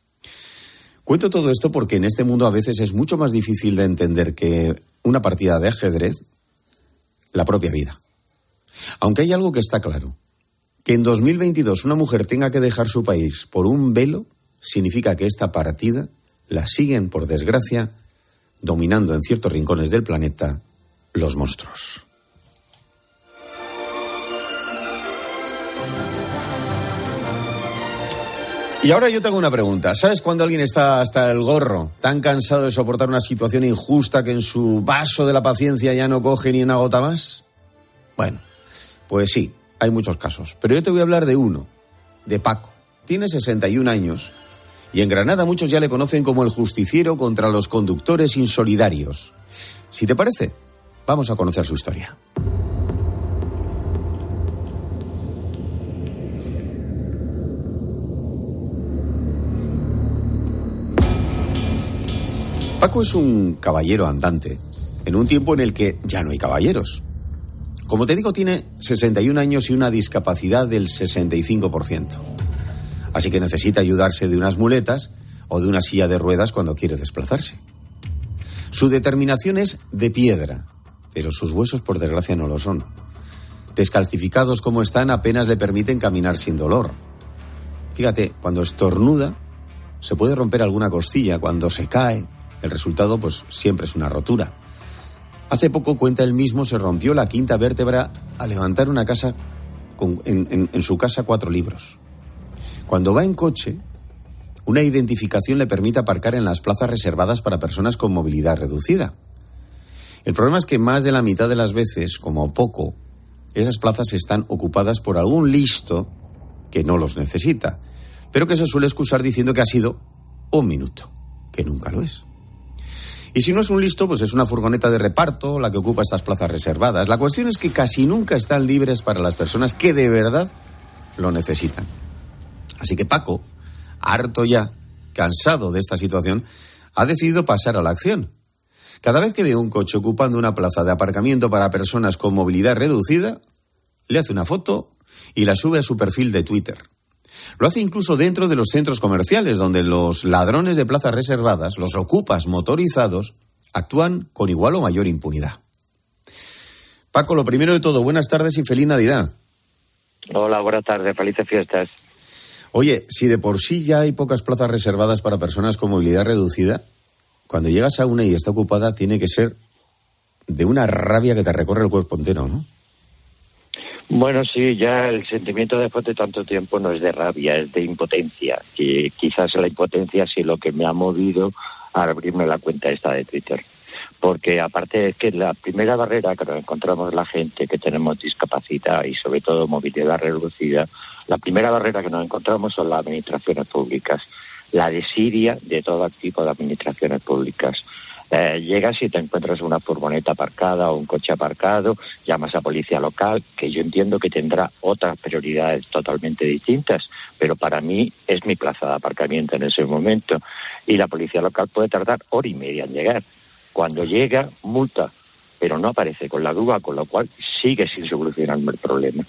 Cuento todo esto porque en este mundo a veces es mucho más difícil de entender que una partida de ajedrez, la propia vida. Aunque hay algo que está claro, que en 2022 una mujer tenga que dejar su país por un velo, significa que esta partida la siguen, por desgracia, dominando en ciertos rincones del planeta los monstruos. Y ahora yo tengo una pregunta. ¿Sabes cuando alguien está hasta el gorro, tan cansado de soportar una situación injusta que en su vaso de la paciencia ya no coge ni una gota más? Bueno, pues sí, hay muchos casos. Pero yo te voy a hablar de uno, de Paco. Tiene 61 años y en Granada muchos ya le conocen como el justiciero contra los conductores insolidarios. Si te parece, vamos a conocer su historia. Paco es un caballero andante, en un tiempo en el que ya no hay caballeros. Como te digo, tiene 61 años y una discapacidad del 65%. Así que necesita ayudarse de unas muletas o de una silla de ruedas cuando quiere desplazarse. Su determinación es de piedra, pero sus huesos, por desgracia, no lo son. Descalcificados como están, apenas le permiten caminar sin dolor. Fíjate, cuando estornuda, se puede romper alguna costilla. Cuando se cae, el resultado, pues, siempre es una rotura. Hace poco, cuenta él mismo, se rompió la quinta vértebra al levantar una casa en su casa 4 libros. Cuando va en coche, una identificación le permite aparcar en las plazas reservadas para personas con movilidad reducida. El problema es que más de la mitad de las veces, como poco, esas plazas están ocupadas por algún listo que no los necesita. pero que se suele excusar diciendo que ha sido un minuto, que nunca lo es. Y si no es un listo, pues es una furgoneta de reparto la que ocupa estas plazas reservadas. La cuestión es que casi nunca están libres para las personas que de verdad lo necesitan. Así que Paco, harto ya, cansado de esta situación, ha decidido pasar a la acción. Cada vez que ve un coche ocupando una plaza de aparcamiento para personas con movilidad reducida, le hace una foto y la sube a su perfil de Twitter. Lo hace incluso dentro de los centros comerciales, donde los ladrones de plazas reservadas, los ocupas motorizados, actúan con igual o mayor impunidad. Paco, lo primero de todo, buenas tardes y feliz Navidad. Hola, buenas tardes, felices fiestas. Oye, si de por sí ya hay pocas plazas reservadas para personas con movilidad reducida, cuando llegas a una y está ocupada, tiene que ser de una rabia que te recorre el cuerpo entero, ¿no? Bueno, sí, ya el sentimiento después de tanto tiempo no es de rabia, es de impotencia. Que quizás la impotencia sí lo que me ha movido a abrirme la cuenta esta de Twitter. Porque aparte es que la primera barrera que nos encontramos la gente que tenemos discapacidad y sobre todo movilidad reducida, la primera barrera que nos encontramos son las administraciones públicas. La desidia de todo tipo de administraciones públicas. Llegas y te encuentras una furgoneta aparcada o un coche aparcado, llamas a policía local, que yo entiendo que tendrá otras prioridades totalmente distintas, pero para mí es mi plaza de aparcamiento en ese momento. Y la policía local puede tardar hora y media en llegar. Cuando llega, multa, pero no aparece con la grúa, con lo cual sigue sin solucionarme el problema.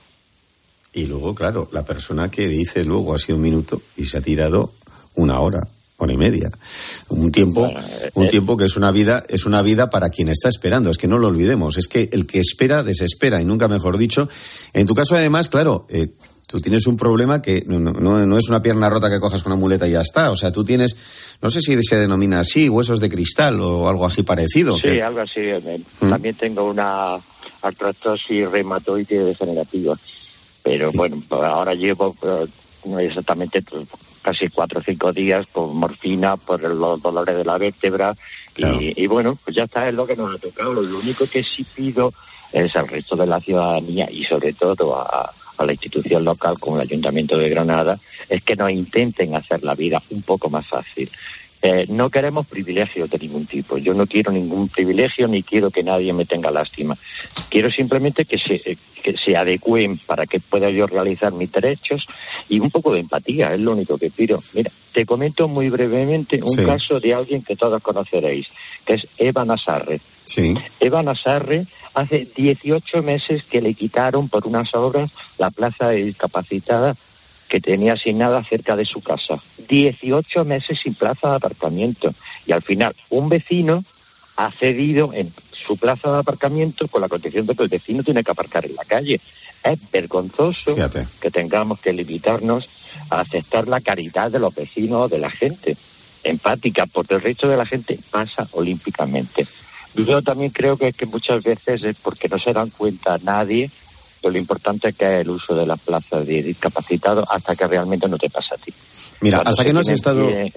Y luego, claro, la persona que dice luego ha sido un minuto y se ha tirado una hora y media. Un tiempo que es una vida para quien está esperando. Es que no lo olvidemos. Es que el que espera desespera, y nunca mejor dicho. En tu caso, además, claro, tú tienes un problema que no es una pierna rota que cojas con una muleta y ya está. O sea, tú tienes, no sé si se denomina así, huesos de cristal o algo así parecido. Sí, algo así. También tengo una artrosis reumatoide degenerativa. Pero bueno, ahora llevo no exactamente casi 4 o 5 días con morfina por los dolores de la vértebra. Claro. Y bueno, pues ya está, es lo que nos ha tocado. Lo único que sí pido es al resto de la ciudadanía y sobre todo a la institución local como el Ayuntamiento de Granada, es que nos intenten hacer la vida un poco más fácil. No queremos privilegios de ningún tipo. Yo no quiero ningún privilegio ni quiero que nadie me tenga lástima. Quiero simplemente que se adecúen para que pueda yo realizar mis derechos y un poco de empatía, es lo único que pido. Mira, te comento muy brevemente un caso de alguien que todos conoceréis, que es Eva Nasarre. Sí. Eva Nasarre hace 18 meses que le quitaron por unas obras la plaza de discapacitada que tenía asignada cerca de su casa. 18 meses sin plaza de aparcamiento. Y al final, un vecino ha cedido en su plaza de aparcamiento con la condición de que el vecino tiene que aparcar en la calle. Es vergonzoso que tengamos que limitarnos a aceptar la caridad de los vecinos o de la gente. Empática, porque el resto de la gente pasa olímpicamente. Yo también creo que muchas veces es porque no se dan cuenta nadie. Pero lo importante es que es el uso de las plazas de discapacitados hasta que realmente no te pasa a ti. Mira, hasta que no has estado en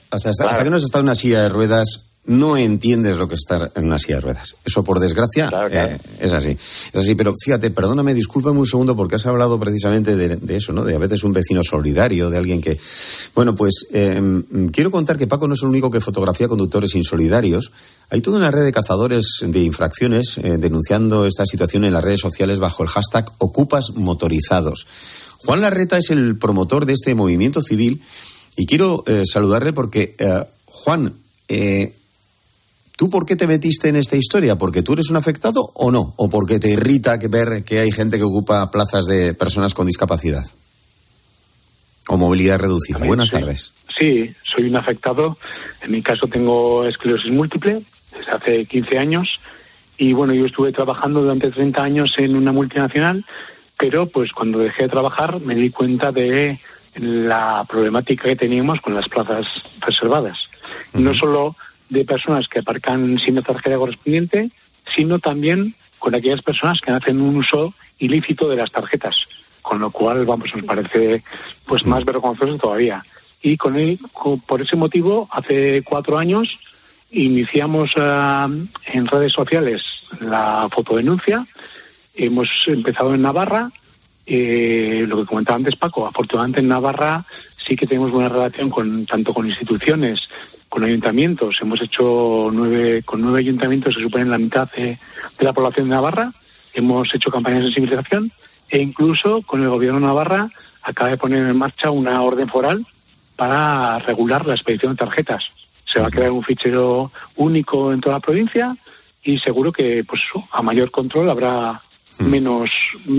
una silla de ruedas, no entiendes lo que es estar en una silla de ruedas. Eso, por desgracia, es así. Es así, pero fíjate, perdóname, discúlpame un segundo, porque has hablado precisamente de eso, ¿no? De a veces un vecino solidario, de alguien que... Bueno, pues quiero contar que Paco no es el único que fotografía conductores insolidarios. Hay toda una red de cazadores de infracciones denunciando esta situación en las redes sociales bajo el hashtag Ocupas Motorizados. Juan Larreta es el promotor de este movimiento civil y quiero saludarle porque, Juan, ¿tú por qué te metiste en esta historia? ¿Porque tú eres un afectado o no? ¿O porque te irrita ver que hay gente que ocupa plazas de personas con discapacidad o movilidad reducida? Buenas tardes. Sí, soy un afectado. En mi caso tengo esclerosis múltiple desde hace 15 años. Y bueno, yo estuve trabajando durante 30 años en una multinacional, pero pues cuando dejé de trabajar me di cuenta de la problemática que teníamos con las plazas reservadas. No solo de personas que aparcan sin la tarjeta correspondiente, sino también con aquellas personas que hacen un uso ilícito de las tarjetas, con lo cual, vamos, nos parece pues más vergonzoso todavía. Y por ese motivo, hace 4 años iniciamos en redes sociales la fotodenuncia. Hemos empezado en Navarra Lo que comentaba antes Paco, afortunadamente en Navarra sí que tenemos buena relación tanto con instituciones, con ayuntamientos. Hemos hecho con 9 ayuntamientos que suponen la mitad de la población de Navarra. Hemos hecho campañas de sensibilización e incluso con el gobierno de Navarra acaba de poner en marcha una orden foral para regular la expedición de tarjetas. Se va a crear un fichero único en toda la provincia y seguro que pues a mayor control habrá menos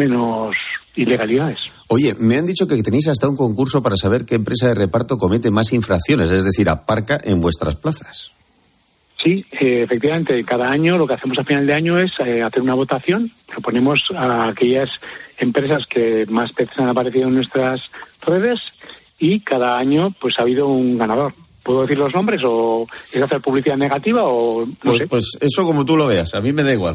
ilegalidades. Oye, me han dicho que tenéis hasta un concurso para saber qué empresa de reparto comete más infracciones, es decir, aparca en vuestras plazas. Sí, efectivamente, cada año lo que hacemos a final de año es hacer una votación. Proponemos a aquellas empresas que más veces han aparecido en nuestras redes y cada año pues ha habido un ganador. ¿Puedo decir los nombres o es hacer publicidad negativa o no sé? Pues eso como tú lo veas, a mí me da igual.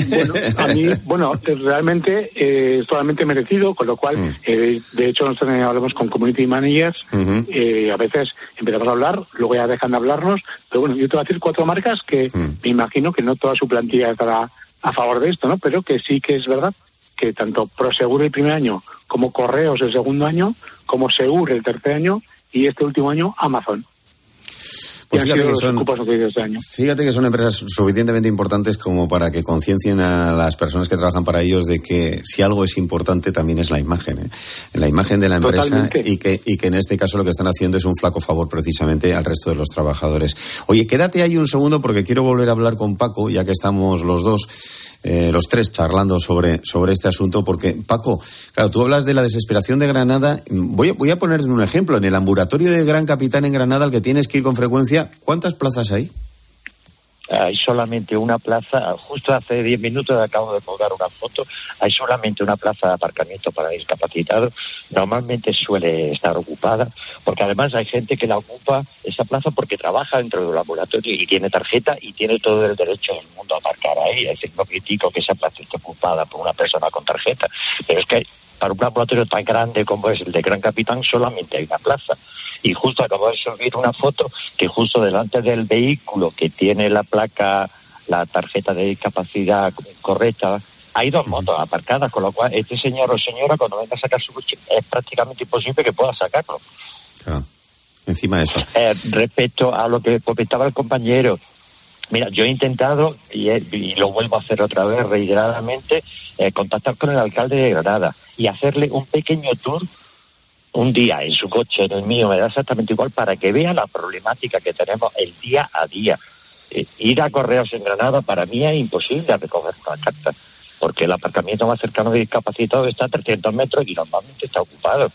Bueno, realmente es totalmente merecido, con lo cual, de hecho, nosotros hablamos con community managers, a veces empezamos a hablar, luego ya dejan de hablarnos, pero bueno, yo te voy a decir 4 marcas que me imagino que no toda su plantilla estará a favor de esto, ¿no? Pero que sí que es verdad que tanto Prosegur el primer año, como Correos el segundo año, como Segur el tercer año y este último año Amazon. Pues fíjate que son empresas suficientemente importantes como para que conciencien a las personas que trabajan para ellos de que si algo es importante también es la imagen, la imagen de la empresa y que en este caso lo que están haciendo es un flaco favor precisamente al resto de los trabajadores. Oye, quédate ahí un segundo porque quiero volver a hablar con Paco, ya que estamos los tres charlando sobre este asunto, porque Paco, claro, tú hablas de la desesperación de Granada. Voy a poner un ejemplo. En el ambulatorio de Gran Capitán en Granada, al que tienes que ir con frecuencia, ¿cuántas plazas hay? Hay solamente una plaza, justo hace 10 minutos acabo de colgar una foto, hay solamente una plaza de aparcamiento para discapacitados, normalmente suele estar ocupada, porque además hay gente que la ocupa esa plaza porque trabaja dentro del ambulatorio y tiene tarjeta y tiene todo el derecho del mundo a aparcar ahí. Es decir, no critico que esa plaza esté ocupada por una persona con tarjeta, pero es que para un ambulatorio tan grande como es el de Gran Capitán solamente hay una plaza. Y justo acabo de subir una foto que justo delante del vehículo que tiene la placa, la tarjeta de discapacidad correcta, hay 2 motos aparcadas, con lo cual este señor o señora cuando venga a sacar su coche es prácticamente imposible que pueda sacarlo. Encima de eso. Respecto a lo que comentaba el compañero, mira, yo he intentado, y lo vuelvo a hacer otra vez reiteradamente, contactar con el alcalde de Granada y hacerle un pequeño tour un día en su coche, en el mío, me da exactamente igual, para que vea la problemática que tenemos el día a día. Ir a Correos en Granada para mí es imposible recoger una carta, porque el aparcamiento más cercano de discapacitados está a 300 metros y normalmente está ocupado.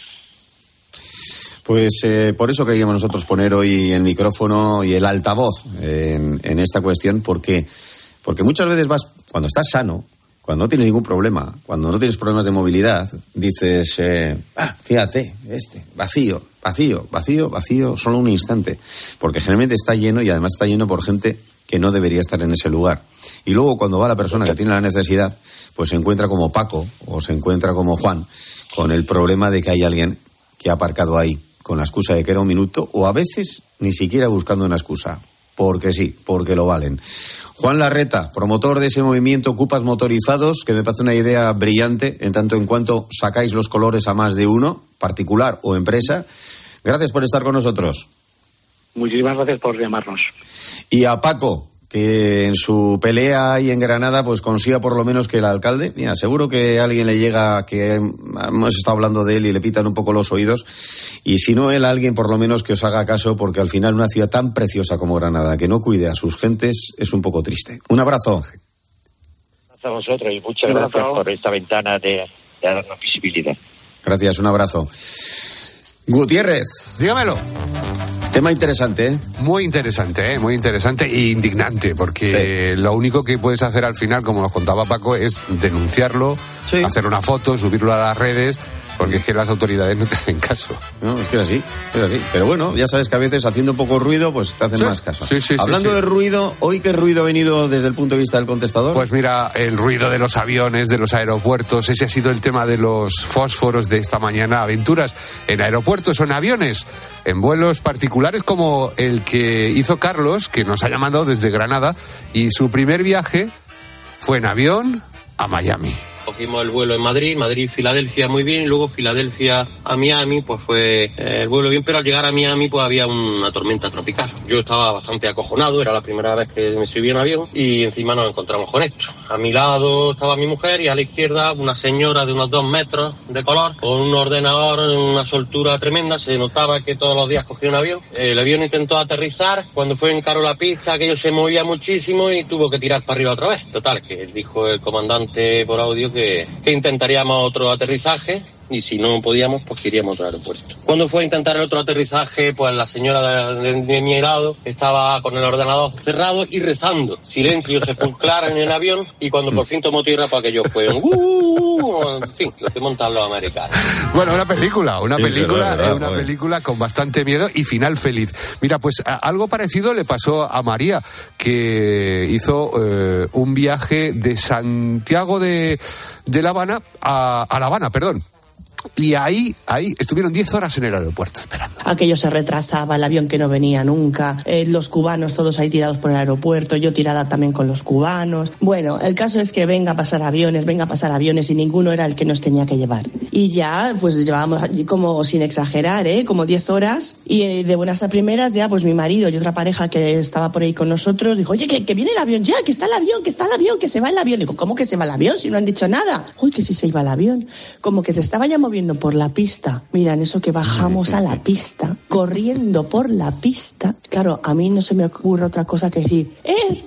Pues por eso queríamos nosotros poner hoy el micrófono y el altavoz en esta cuestión, porque muchas veces cuando estás sano, cuando no tienes ningún problema, cuando no tienes problemas de movilidad, dices, fíjate, vacío, solo un instante, porque generalmente está lleno y además está lleno por gente que no debería estar en ese lugar. Y luego cuando va la persona que tiene la necesidad, pues se encuentra como Paco o se encuentra como Juan, con el problema de que hay alguien que ha aparcado ahí con la excusa de que era un minuto, o a veces ni siquiera buscando una excusa, porque sí, porque lo valen. Juan Larreta, promotor de ese movimiento Ocupas Motorizados, que me parece una idea brillante en tanto en cuanto sacáis los colores a más de uno, particular o empresa. Gracias por estar con nosotros. Muchísimas gracias por llamarnos. Y a Paco, que en su pelea ahí en Granada pues consiga por lo menos que el alcalde, mira, seguro que a alguien le llega, que hemos estado hablando de él y le pitan un poco los oídos, y si no él, alguien por lo menos que os haga caso, porque al final una ciudad tan preciosa como Granada que no cuide a sus gentes es un poco triste. Un abrazo. Gracias a vosotros y muchas gracias por esta ventana de darnos visibilidad. Gracias, un abrazo. Gutiérrez. Dígamelo. Tema interesante, ¿eh? Muy interesante e indignante, porque lo único que puedes hacer al final, como nos contaba Paco, es denunciarlo, hacer una foto, subirlo a las redes, porque es que las autoridades no te hacen caso. No, es que es así. Pero bueno, ya sabes que a veces haciendo poco ruido, pues te hacen más caso. Hablando de ruido, ¿hoy qué ruido ha venido desde el punto de vista del contestador? Pues mira, el ruido de los aviones, de los aeropuertos, ese ha sido el tema de los fósforos de esta mañana. Aventuras en aeropuertos o en aviones, en vuelos particulares como el que hizo Carlos, que nos ha llamado desde Granada, y su primer viaje fue en avión a Miami. cogimos el vuelo en Madrid, Filadelfia muy bien, y luego Filadelfia a Miami, pues fue el vuelo bien, pero al llegar a Miami pues había una tormenta tropical. Yo estaba bastante acojonado, era la primera vez que me subí en avión y encima nos encontramos con esto. A mi lado estaba mi mujer y a la izquierda una señora de unos 2 metros de color, con un ordenador en una soltura tremenda, se notaba que todos los días cogía un avión. El avión intentó aterrizar, cuando fue en caro la pista, aquello se movía muchísimo y tuvo que tirar para arriba otra vez. Total, que dijo el comandante por audio que intentaríamos otro aterrizaje y si no podíamos, pues que iríamos al aeropuerto. Cuando fue a intentar el otro aterrizaje, pues la señora de mi lado estaba con el ordenador cerrado y rezando. Silencio sepulcral en el avión y cuando por fin tomó tierra, pues aquello fue en fin, lo que montan los americanos. Bueno, una película con bastante miedo y final feliz. Mira, pues algo parecido le pasó a María, que hizo un viaje de Santiago de La Habana a La Habana, perdón. Y ahí estuvieron 10 horas en el aeropuerto esperando. Aquello se retrasaba, el avión que no venía nunca, los cubanos todos ahí tirados por el aeropuerto, yo tirada también con los cubanos. Bueno, el caso es que venga a pasar aviones y ninguno era el que nos tenía que llevar. Y ya, pues llevábamos allí como, sin exagerar, como 10 horas y de buenas a primeras ya, pues mi marido y otra pareja que estaba por ahí con nosotros dijo, oye, que viene el avión ya, que está el avión, que se va el avión. Digo, ¿cómo que se va el avión si no han dicho nada? Uy, que sí se iba el avión. Como que se estaba ya moviendo por la pista. Mira, en eso que bajamos a la pista, corriendo por la pista. Claro, a mí no se me ocurre otra cosa que decir, ¡espere!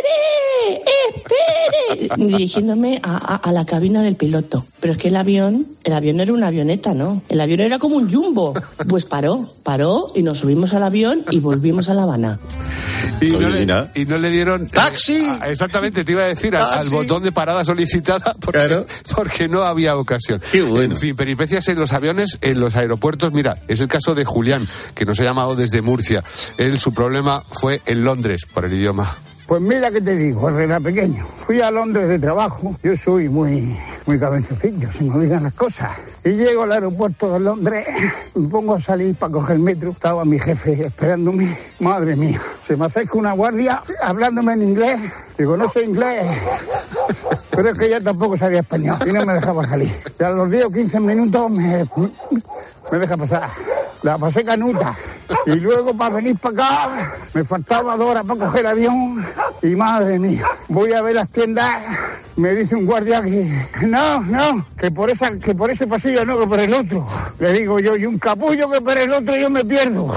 Dirigiéndome a la cabina del piloto. Pero es que el avión no era una avioneta, ¿no? El avión era como un jumbo. Pues paró y nos subimos al avión y volvimos a La Habana. Y no le dieron... ¡Taxi! Exactamente, te iba a decir, al botón de parada solicitada porque no había ocasión. Qué bueno. En fin, peripecias en los aviones, en los aeropuertos. Mira, es el caso de Julián, que nos ha llamado desde Murcia. Su problema fue en Londres, por el idioma. Pues mira que te digo, era pequeño. Fui a Londres de trabajo. Yo soy muy cabezoncillo, se me olvidan las cosas. Y llego al aeropuerto de Londres, me pongo a salir para coger el metro. Estaba mi jefe esperándome. Madre mía, se me acerca una guardia hablándome en inglés. Digo, no sé inglés, pero es que ella tampoco sabía español y no me dejaba salir. Y a los 10 o 15 minutos me deja pasar. La pasé canuta. Y luego para venir para acá me faltaba 2 horas para coger el avión. Y madre mía, voy a ver las tiendas. Me dice un guardia que no, que por ese pasillo no, que por el otro. Le digo yo, y un capullo que por el otro yo me pierdo.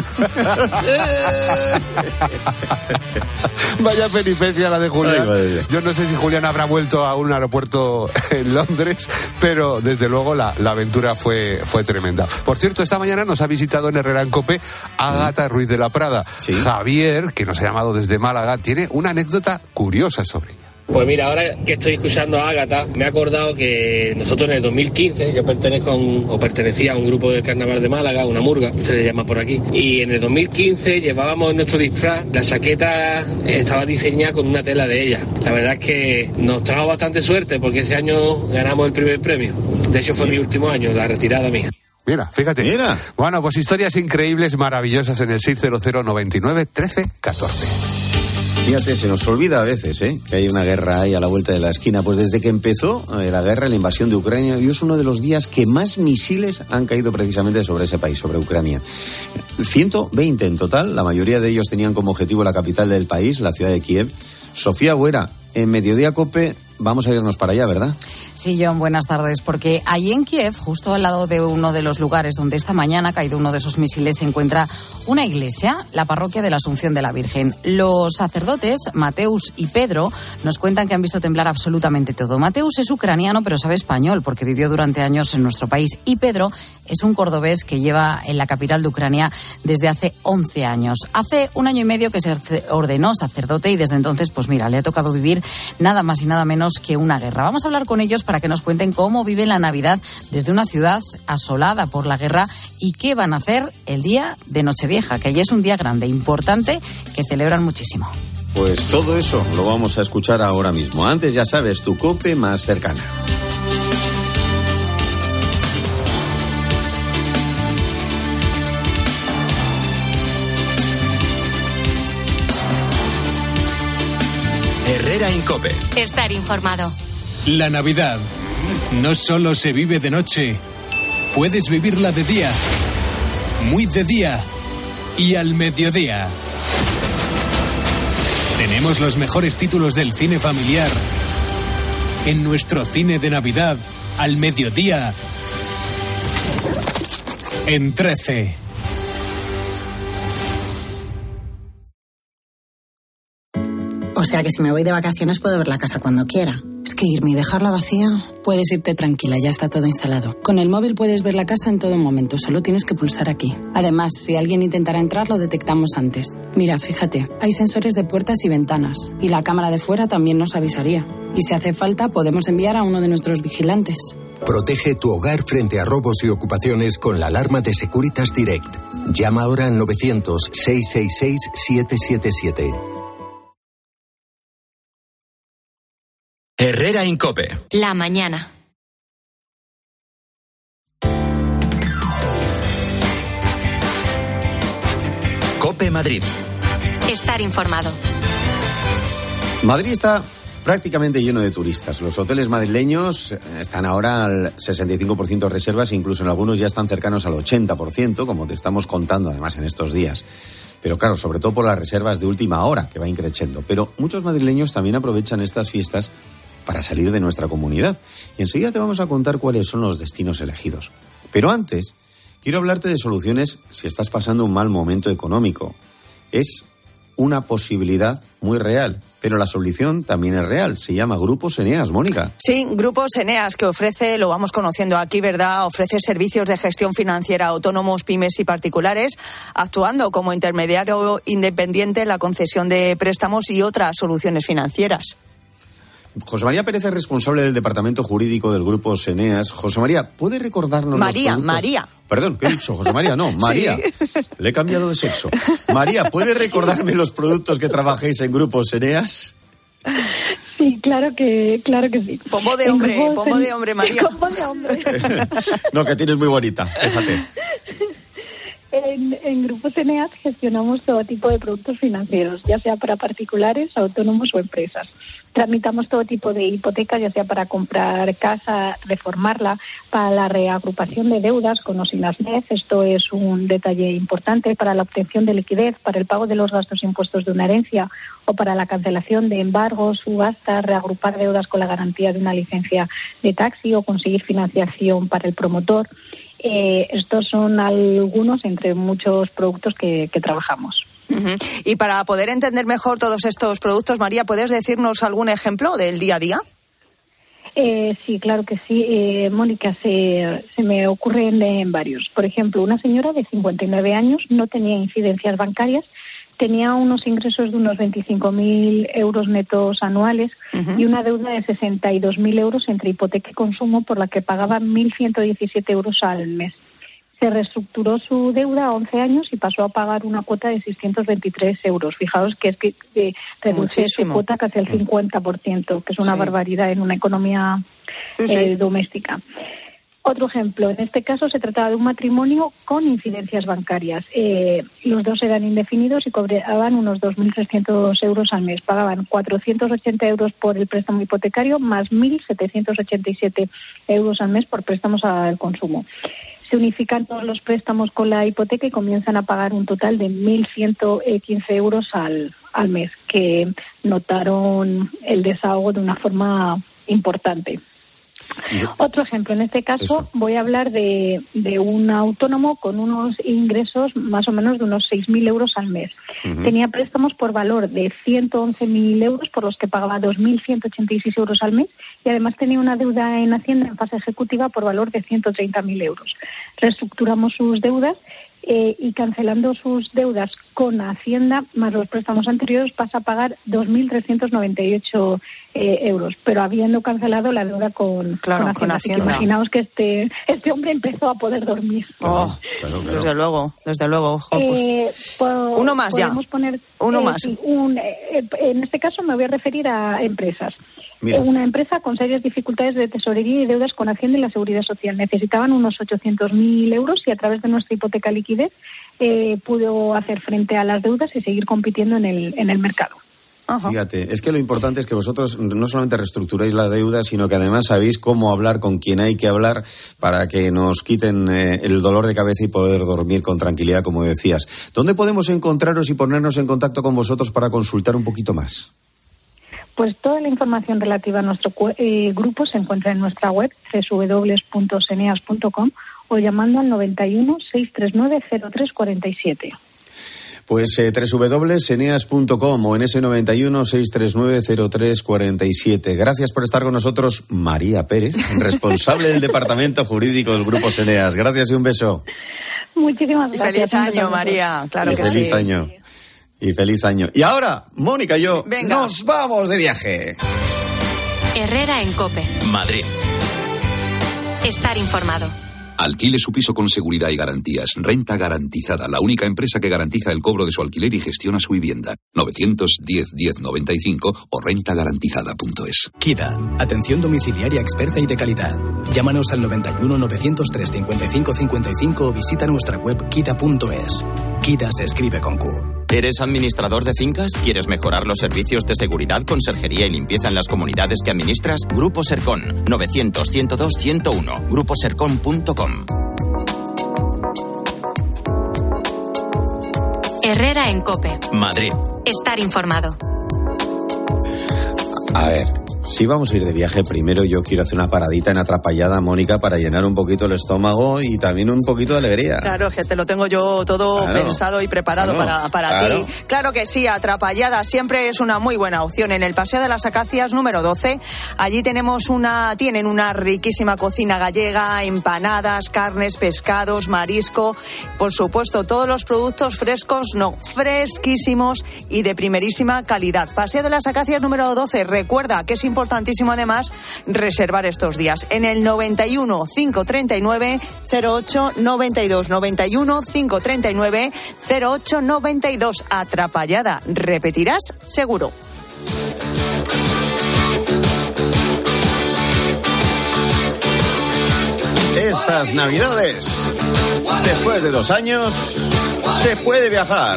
Vaya peripecia la de Julián. Yo no sé si Julián habrá vuelto a un aeropuerto en Londres, pero desde luego la aventura fue tremenda. Por cierto, esta mañana nos ha visitado en Herrera en COPE Ágata Ruiz de la Prada. ¿Sí? Javier, que nos ha llamado desde Málaga, tiene una anécdota curiosa sobre ella. Pues mira, ahora que estoy escuchando a Ágata, me he acordado que nosotros en el 2015, yo pertenecía a un grupo del Carnaval de Málaga, una murga, se le llama por aquí, y en el 2015 llevábamos nuestro disfraz, la chaqueta estaba diseñada con una tela de ella. La verdad es que nos trajo bastante suerte porque ese año ganamos el primer premio. De hecho fue mi último año, la retirada mía. Mira, fíjate. Mira. Bueno, pues historias increíbles, maravillosas en el 600 99 13 14. Fíjate, se nos olvida a veces, que hay una guerra ahí a la vuelta de la esquina. Pues desde que empezó la guerra, la invasión de Ucrania, y es uno de los días que más misiles han caído precisamente sobre ese país, sobre Ucrania. 120 en total, la mayoría de ellos tenían como objetivo la capital del país, la ciudad de Kiev. Sofía Buera, en Mediodía COPE, vamos a irnos para allá, ¿verdad? Sí, John, buenas tardes, porque allí en Kiev, justo al lado de uno de los lugares donde esta mañana ha caído uno de esos misiles, se encuentra una iglesia, la parroquia de la Asunción de la Virgen. Los sacerdotes, Mateus y Pedro, nos cuentan que han visto temblar absolutamente todo. Mateus es ucraniano, pero sabe español, porque vivió durante años en nuestro país. Y Pedro es un cordobés que lleva en la capital de Ucrania desde hace 11 años. Hace 1 año y medio que se ordenó sacerdote y desde entonces, pues mira, le ha tocado vivir nada más y nada menos que una guerra. Vamos a hablar con ellos para que nos cuenten cómo viven la Navidad desde una ciudad asolada por la guerra y qué van a hacer el día de Nochevieja, que allí es un día grande, importante, que celebran muchísimo. Pues todo eso lo vamos a escuchar ahora mismo. Antes, ya sabes, tu COPE más cercana. Herrera en COPE. Estar informado. La Navidad no solo se vive de noche, puedes vivirla de día, muy de día y al mediodía. Tenemos los mejores títulos del cine familiar en nuestro cine de Navidad al mediodía en 13. O sea que si me voy de vacaciones puedo ver la casa cuando quiera. Es que irme y dejarla vacía... Puedes irte tranquila, ya está todo instalado. Con el móvil puedes ver la casa en todo momento, solo tienes que pulsar aquí. Además, si alguien intentara entrar, lo detectamos antes. Mira, fíjate, hay sensores de puertas y ventanas. Y la cámara de fuera también nos avisaría. Y si hace falta, podemos enviar a uno de nuestros vigilantes. Protege tu hogar frente a robos y ocupaciones con la alarma de Securitas Direct. Llama ahora al 900-666-777. Herrera Incope. La mañana. Cope Madrid. Estar informado. Madrid está prácticamente lleno de turistas. Los hoteles madrileños están ahora al 65% de reservas, incluso en algunos ya están cercanos al 80%, como te estamos contando además en estos días. Pero claro, sobre todo por las reservas de última hora, que va increciendo. Pero muchos madrileños también aprovechan estas fiestas para salir de nuestra comunidad. Y enseguida te vamos a contar cuáles son los destinos elegidos. Pero antes, quiero hablarte de soluciones si estás pasando un mal momento económico. Es una posibilidad muy real, pero la solución también es real. Se llama Grupos Eneas, Mónica. Sí, Grupos Eneas, que ofrece, lo vamos conociendo aquí, ¿verdad? Ofrece servicios de gestión financiera a autónomos, pymes y particulares, actuando como intermediario independiente en la concesión de préstamos y otras soluciones financieras. José María Pérez es responsable del departamento jurídico del Grupo Eneas. José María, ¿puede recordarnos María. Perdón, ¿qué he dicho? José María, no, María. Sí. Le he cambiado de sexo. María, ¿puede recordarme los productos que trabajéis en Grupos Eneas? Sí, claro que sí. Pombo de hombre, María. Pombo de hombre. No, que tienes muy bonita, fíjate. En Grupos Eneas gestionamos todo tipo de productos financieros, ya sea para particulares, autónomos o empresas. Tramitamos todo tipo de hipotecas, ya sea para comprar casa, reformarla, para la reagrupación de deudas con o sin ASNEF. Esto es un detalle importante para la obtención de liquidez, para el pago de los gastos impuestos de una herencia o para la cancelación de embargos, subastas, reagrupar deudas con la garantía de una licencia de taxi o conseguir financiación para el promotor. Estos son algunos entre muchos productos que trabajamos. Uh-huh. Y para poder entender mejor todos estos productos, María, ¿puedes decirnos algún ejemplo del día a día? Sí, claro que sí. Mónica, se me ocurren varios. Por ejemplo, una señora de 59 años no tenía incidencias bancarias, tenía unos ingresos de unos 25.000 euros netos anuales y una deuda de 62.000 euros entre hipoteca y consumo, por la que pagaba 1.117 euros al mes. Se reestructuró su deuda a 11 años y pasó a pagar una cuota de 623 euros. Fijaos que es que reduce su cuota casi al 50%, que es una barbaridad en una economía doméstica. Otro ejemplo, en este caso se trataba de un matrimonio con incidencias bancarias. Los dos eran indefinidos y cobraban unos 2.300 euros al mes. Pagaban 480 euros por el préstamo hipotecario más 1.787 euros al mes por préstamos al consumo. Se unifican todos los préstamos con la hipoteca y comienzan a pagar un total de 1.115 euros al mes, que notaron el desahogo de una forma importante. Otro ejemplo, en este caso voy a hablar de un autónomo con unos ingresos más o menos de unos 6.000 euros al mes. Tenía préstamos por valor de 111.000 euros, por los que pagaba 2.186 euros al mes, y además tenía una deuda en Hacienda en fase ejecutiva por valor de 130.000 euros. Reestructuramos sus deudas y cancelando sus deudas con Hacienda más los préstamos anteriores pasa a pagar 2.398 euros, pero habiendo cancelado la deuda con Hacienda. Así que imaginaos que este hombre empezó a poder dormir. Claro. Desde luego. Uno más ya. Uno más. En este caso me voy a referir a empresas. Una empresa con serias dificultades de tesorería y deudas con Hacienda y la Seguridad Social. Necesitaban unos 800.000 euros y a través de nuestra hipoteca liquidez pudo hacer frente a las deudas y seguir compitiendo en el mercado. Fíjate, es que lo importante es que vosotros no solamente reestructuráis la deuda, sino que además sabéis cómo hablar con quien hay que hablar para que nos quiten el dolor de cabeza y poder dormir con tranquilidad, como decías. ¿Dónde podemos encontraros y ponernos en contacto con vosotros para consultar un poquito más? Pues toda la información relativa a nuestro grupo se encuentra en nuestra web www.seneas.com o llamando al 91 639 0347. Pues www.seneas.com o en ese 91 639 0347. Gracias por estar con nosotros, María Pérez, responsable del departamento jurídico del Grupo Seneas. Gracias y un beso. Muchísimas gracias. Feliz año, María. Claro que sí. Feliz año. Y feliz año. Y ahora, Mónica y yo, nos vamos de viaje. Herrera en COPE. Madrid. Estar informado. Alquile su piso con seguridad y garantías. Renta Garantizada, la única empresa que garantiza el cobro de su alquiler y gestiona su vivienda. 910-1095 o rentagarantizada.es. KIDA, atención domiciliaria experta y de calidad. Llámanos al 91 903 55 55 o visita nuestra web kida.es. KIDA se escribe con Q. ¿Eres administrador de fincas? ¿Quieres mejorar los servicios de seguridad, conserjería y limpieza en las comunidades que administras? Grupo Sercon, 900-102-101, gruposercon.com. Herrera en COPE. Madrid. Estar informado. A ver, si vamos a ir de viaje, primero yo quiero hacer una paradita en Atrapallada, Mónica, para llenar un poquito el estómago y también un poquito de alegría. Claro, que te lo tengo yo todo pensado y preparado para ti. Claro que sí, Atrapallada siempre es una muy buena opción. En el Paseo de las Acacias número 12, allí tienen una riquísima cocina gallega, empanadas, carnes, pescados, marisco, por supuesto, todos los productos fresquísimos y de primerísima calidad. Paseo de las Acacias número 12, recuerda que es importantísimo además reservar estos días en el 91 539 08 92 91 539 08 92. Atrapallada, repetirás seguro. Estas Navidades, después de 2 años, se puede viajar.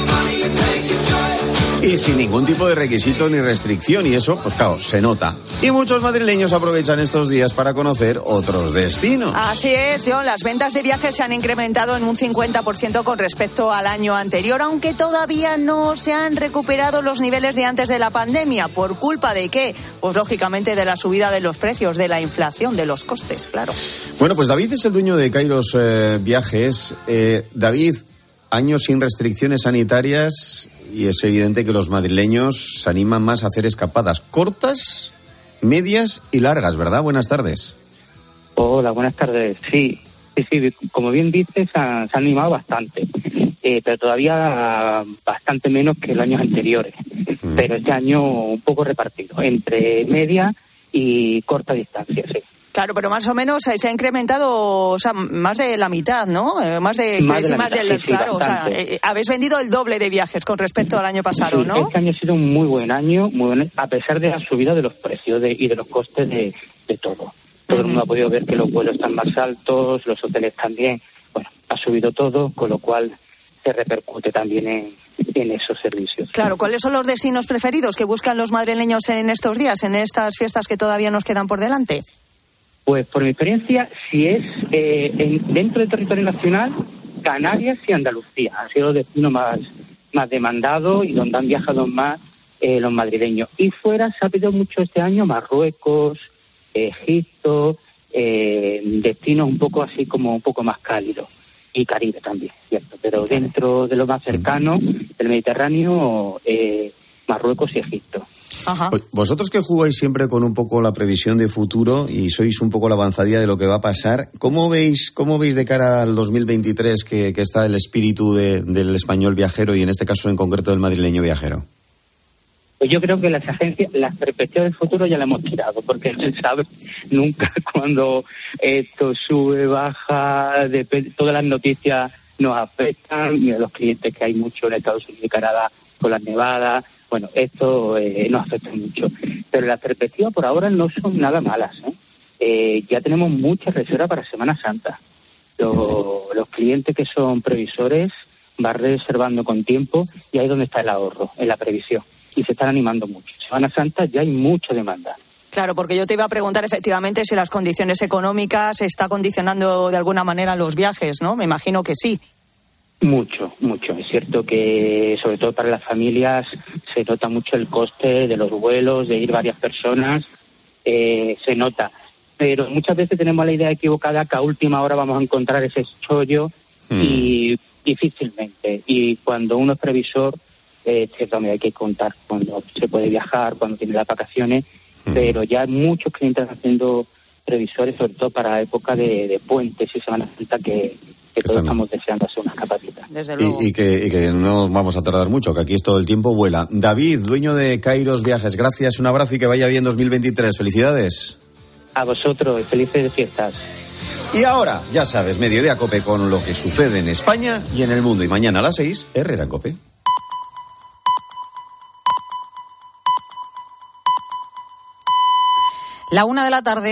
Y sin ningún tipo de requisito ni restricción, y eso, pues claro, se nota. Y muchos madrileños aprovechan estos días para conocer otros destinos. Así es, John, las ventas de viajes se han incrementado en un 50% con respecto al año anterior, aunque todavía no se han recuperado los niveles de antes de la pandemia. ¿Por culpa de qué? Pues lógicamente de la subida de los precios, de la inflación, de los costes, claro. Bueno, pues David es el dueño de Kairos Viajes. David, años sin restricciones sanitarias y es evidente que los madrileños se animan más a hacer escapadas cortas, medias y largas, ¿verdad? Buenas tardes. Hola, buenas tardes. Sí, como bien dices, se han animado bastante, pero todavía bastante menos que los años anteriores. Pero este año un poco repartido, entre media y corta distancia, sí. Claro, pero más o menos se ha incrementado, o sea, más de la mitad, ¿no? Claro, o sea, habéis vendido el doble de viajes con respecto al año pasado, ¿no? Este año ha sido un muy buen año, a pesar de la subida de los precios y de los costes de todo. Todo el mundo ha podido ver que los vuelos están más altos, los hoteles también. Bueno, ha subido todo, con lo cual se repercute también en esos servicios. Claro, ¿cuáles son los destinos preferidos que buscan los madrileños en estos días, en estas fiestas que todavía nos quedan por delante? Pues por mi experiencia, si es dentro del territorio nacional, Canarias y Andalucía han sido los destinos más demandados y donde han viajado más los madrileños. Y fuera se ha pedido mucho este año Marruecos, Egipto, destinos un poco así como un poco más cálidos. Y Caribe también, ¿cierto? Pero dentro de lo más cercano del Mediterráneo, Marruecos y Egipto. Ajá. Vosotros que jugáis siempre con un poco la previsión de futuro y sois un poco la avanzadilla de lo que va a pasar, ¿cómo veis de cara al 2023 que está el espíritu del español viajero y en este caso en concreto del madrileño viajero? Pues yo creo que las perspectivas del futuro ya las hemos tirado, porque no se sabe nunca cuando esto sube, baja, todas las noticias nos afectan, mira los clientes que hay mucho en Estados Unidos y Canadá con las nevadas. Bueno, esto nos afecta mucho. Pero las perspectivas por ahora no son nada malas, ¿eh? Ya tenemos muchas reservas para Semana Santa. Los clientes que son previsores van reservando con tiempo y ahí es donde está el ahorro, en la previsión. y se están animando mucho. Semana Santa ya hay mucha demanda. Claro, porque yo te iba a preguntar efectivamente si las condiciones económicas está condicionando de alguna manera los viajes, ¿no? Me imagino que sí. Mucho. Es cierto que, sobre todo para las familias, se nota mucho el coste de los vuelos, de ir varias personas, se nota. Pero muchas veces tenemos la idea equivocada que a última hora vamos a encontrar ese chollo y difícilmente. Y cuando uno es previsor, ciertamente hay que contar cuando se puede viajar, cuando tiene las vacaciones, pero ya muchos clientes están haciendo previsores, sobre todo para época de puentes y Semana Santa, que todos estamos deseando hacer una escapadita. Desde luego. Y que no vamos a tardar mucho, que aquí es todo el tiempo vuela. David, dueño de Kairos Viajes, gracias, un abrazo y que vaya bien 2023. Felicidades. A vosotros, felices fiestas. Y ahora, ya sabes, Mediodía COPE con lo que sucede en España y en el mundo. Y mañana a las 6, Herrera COPE. 1:00 p.m.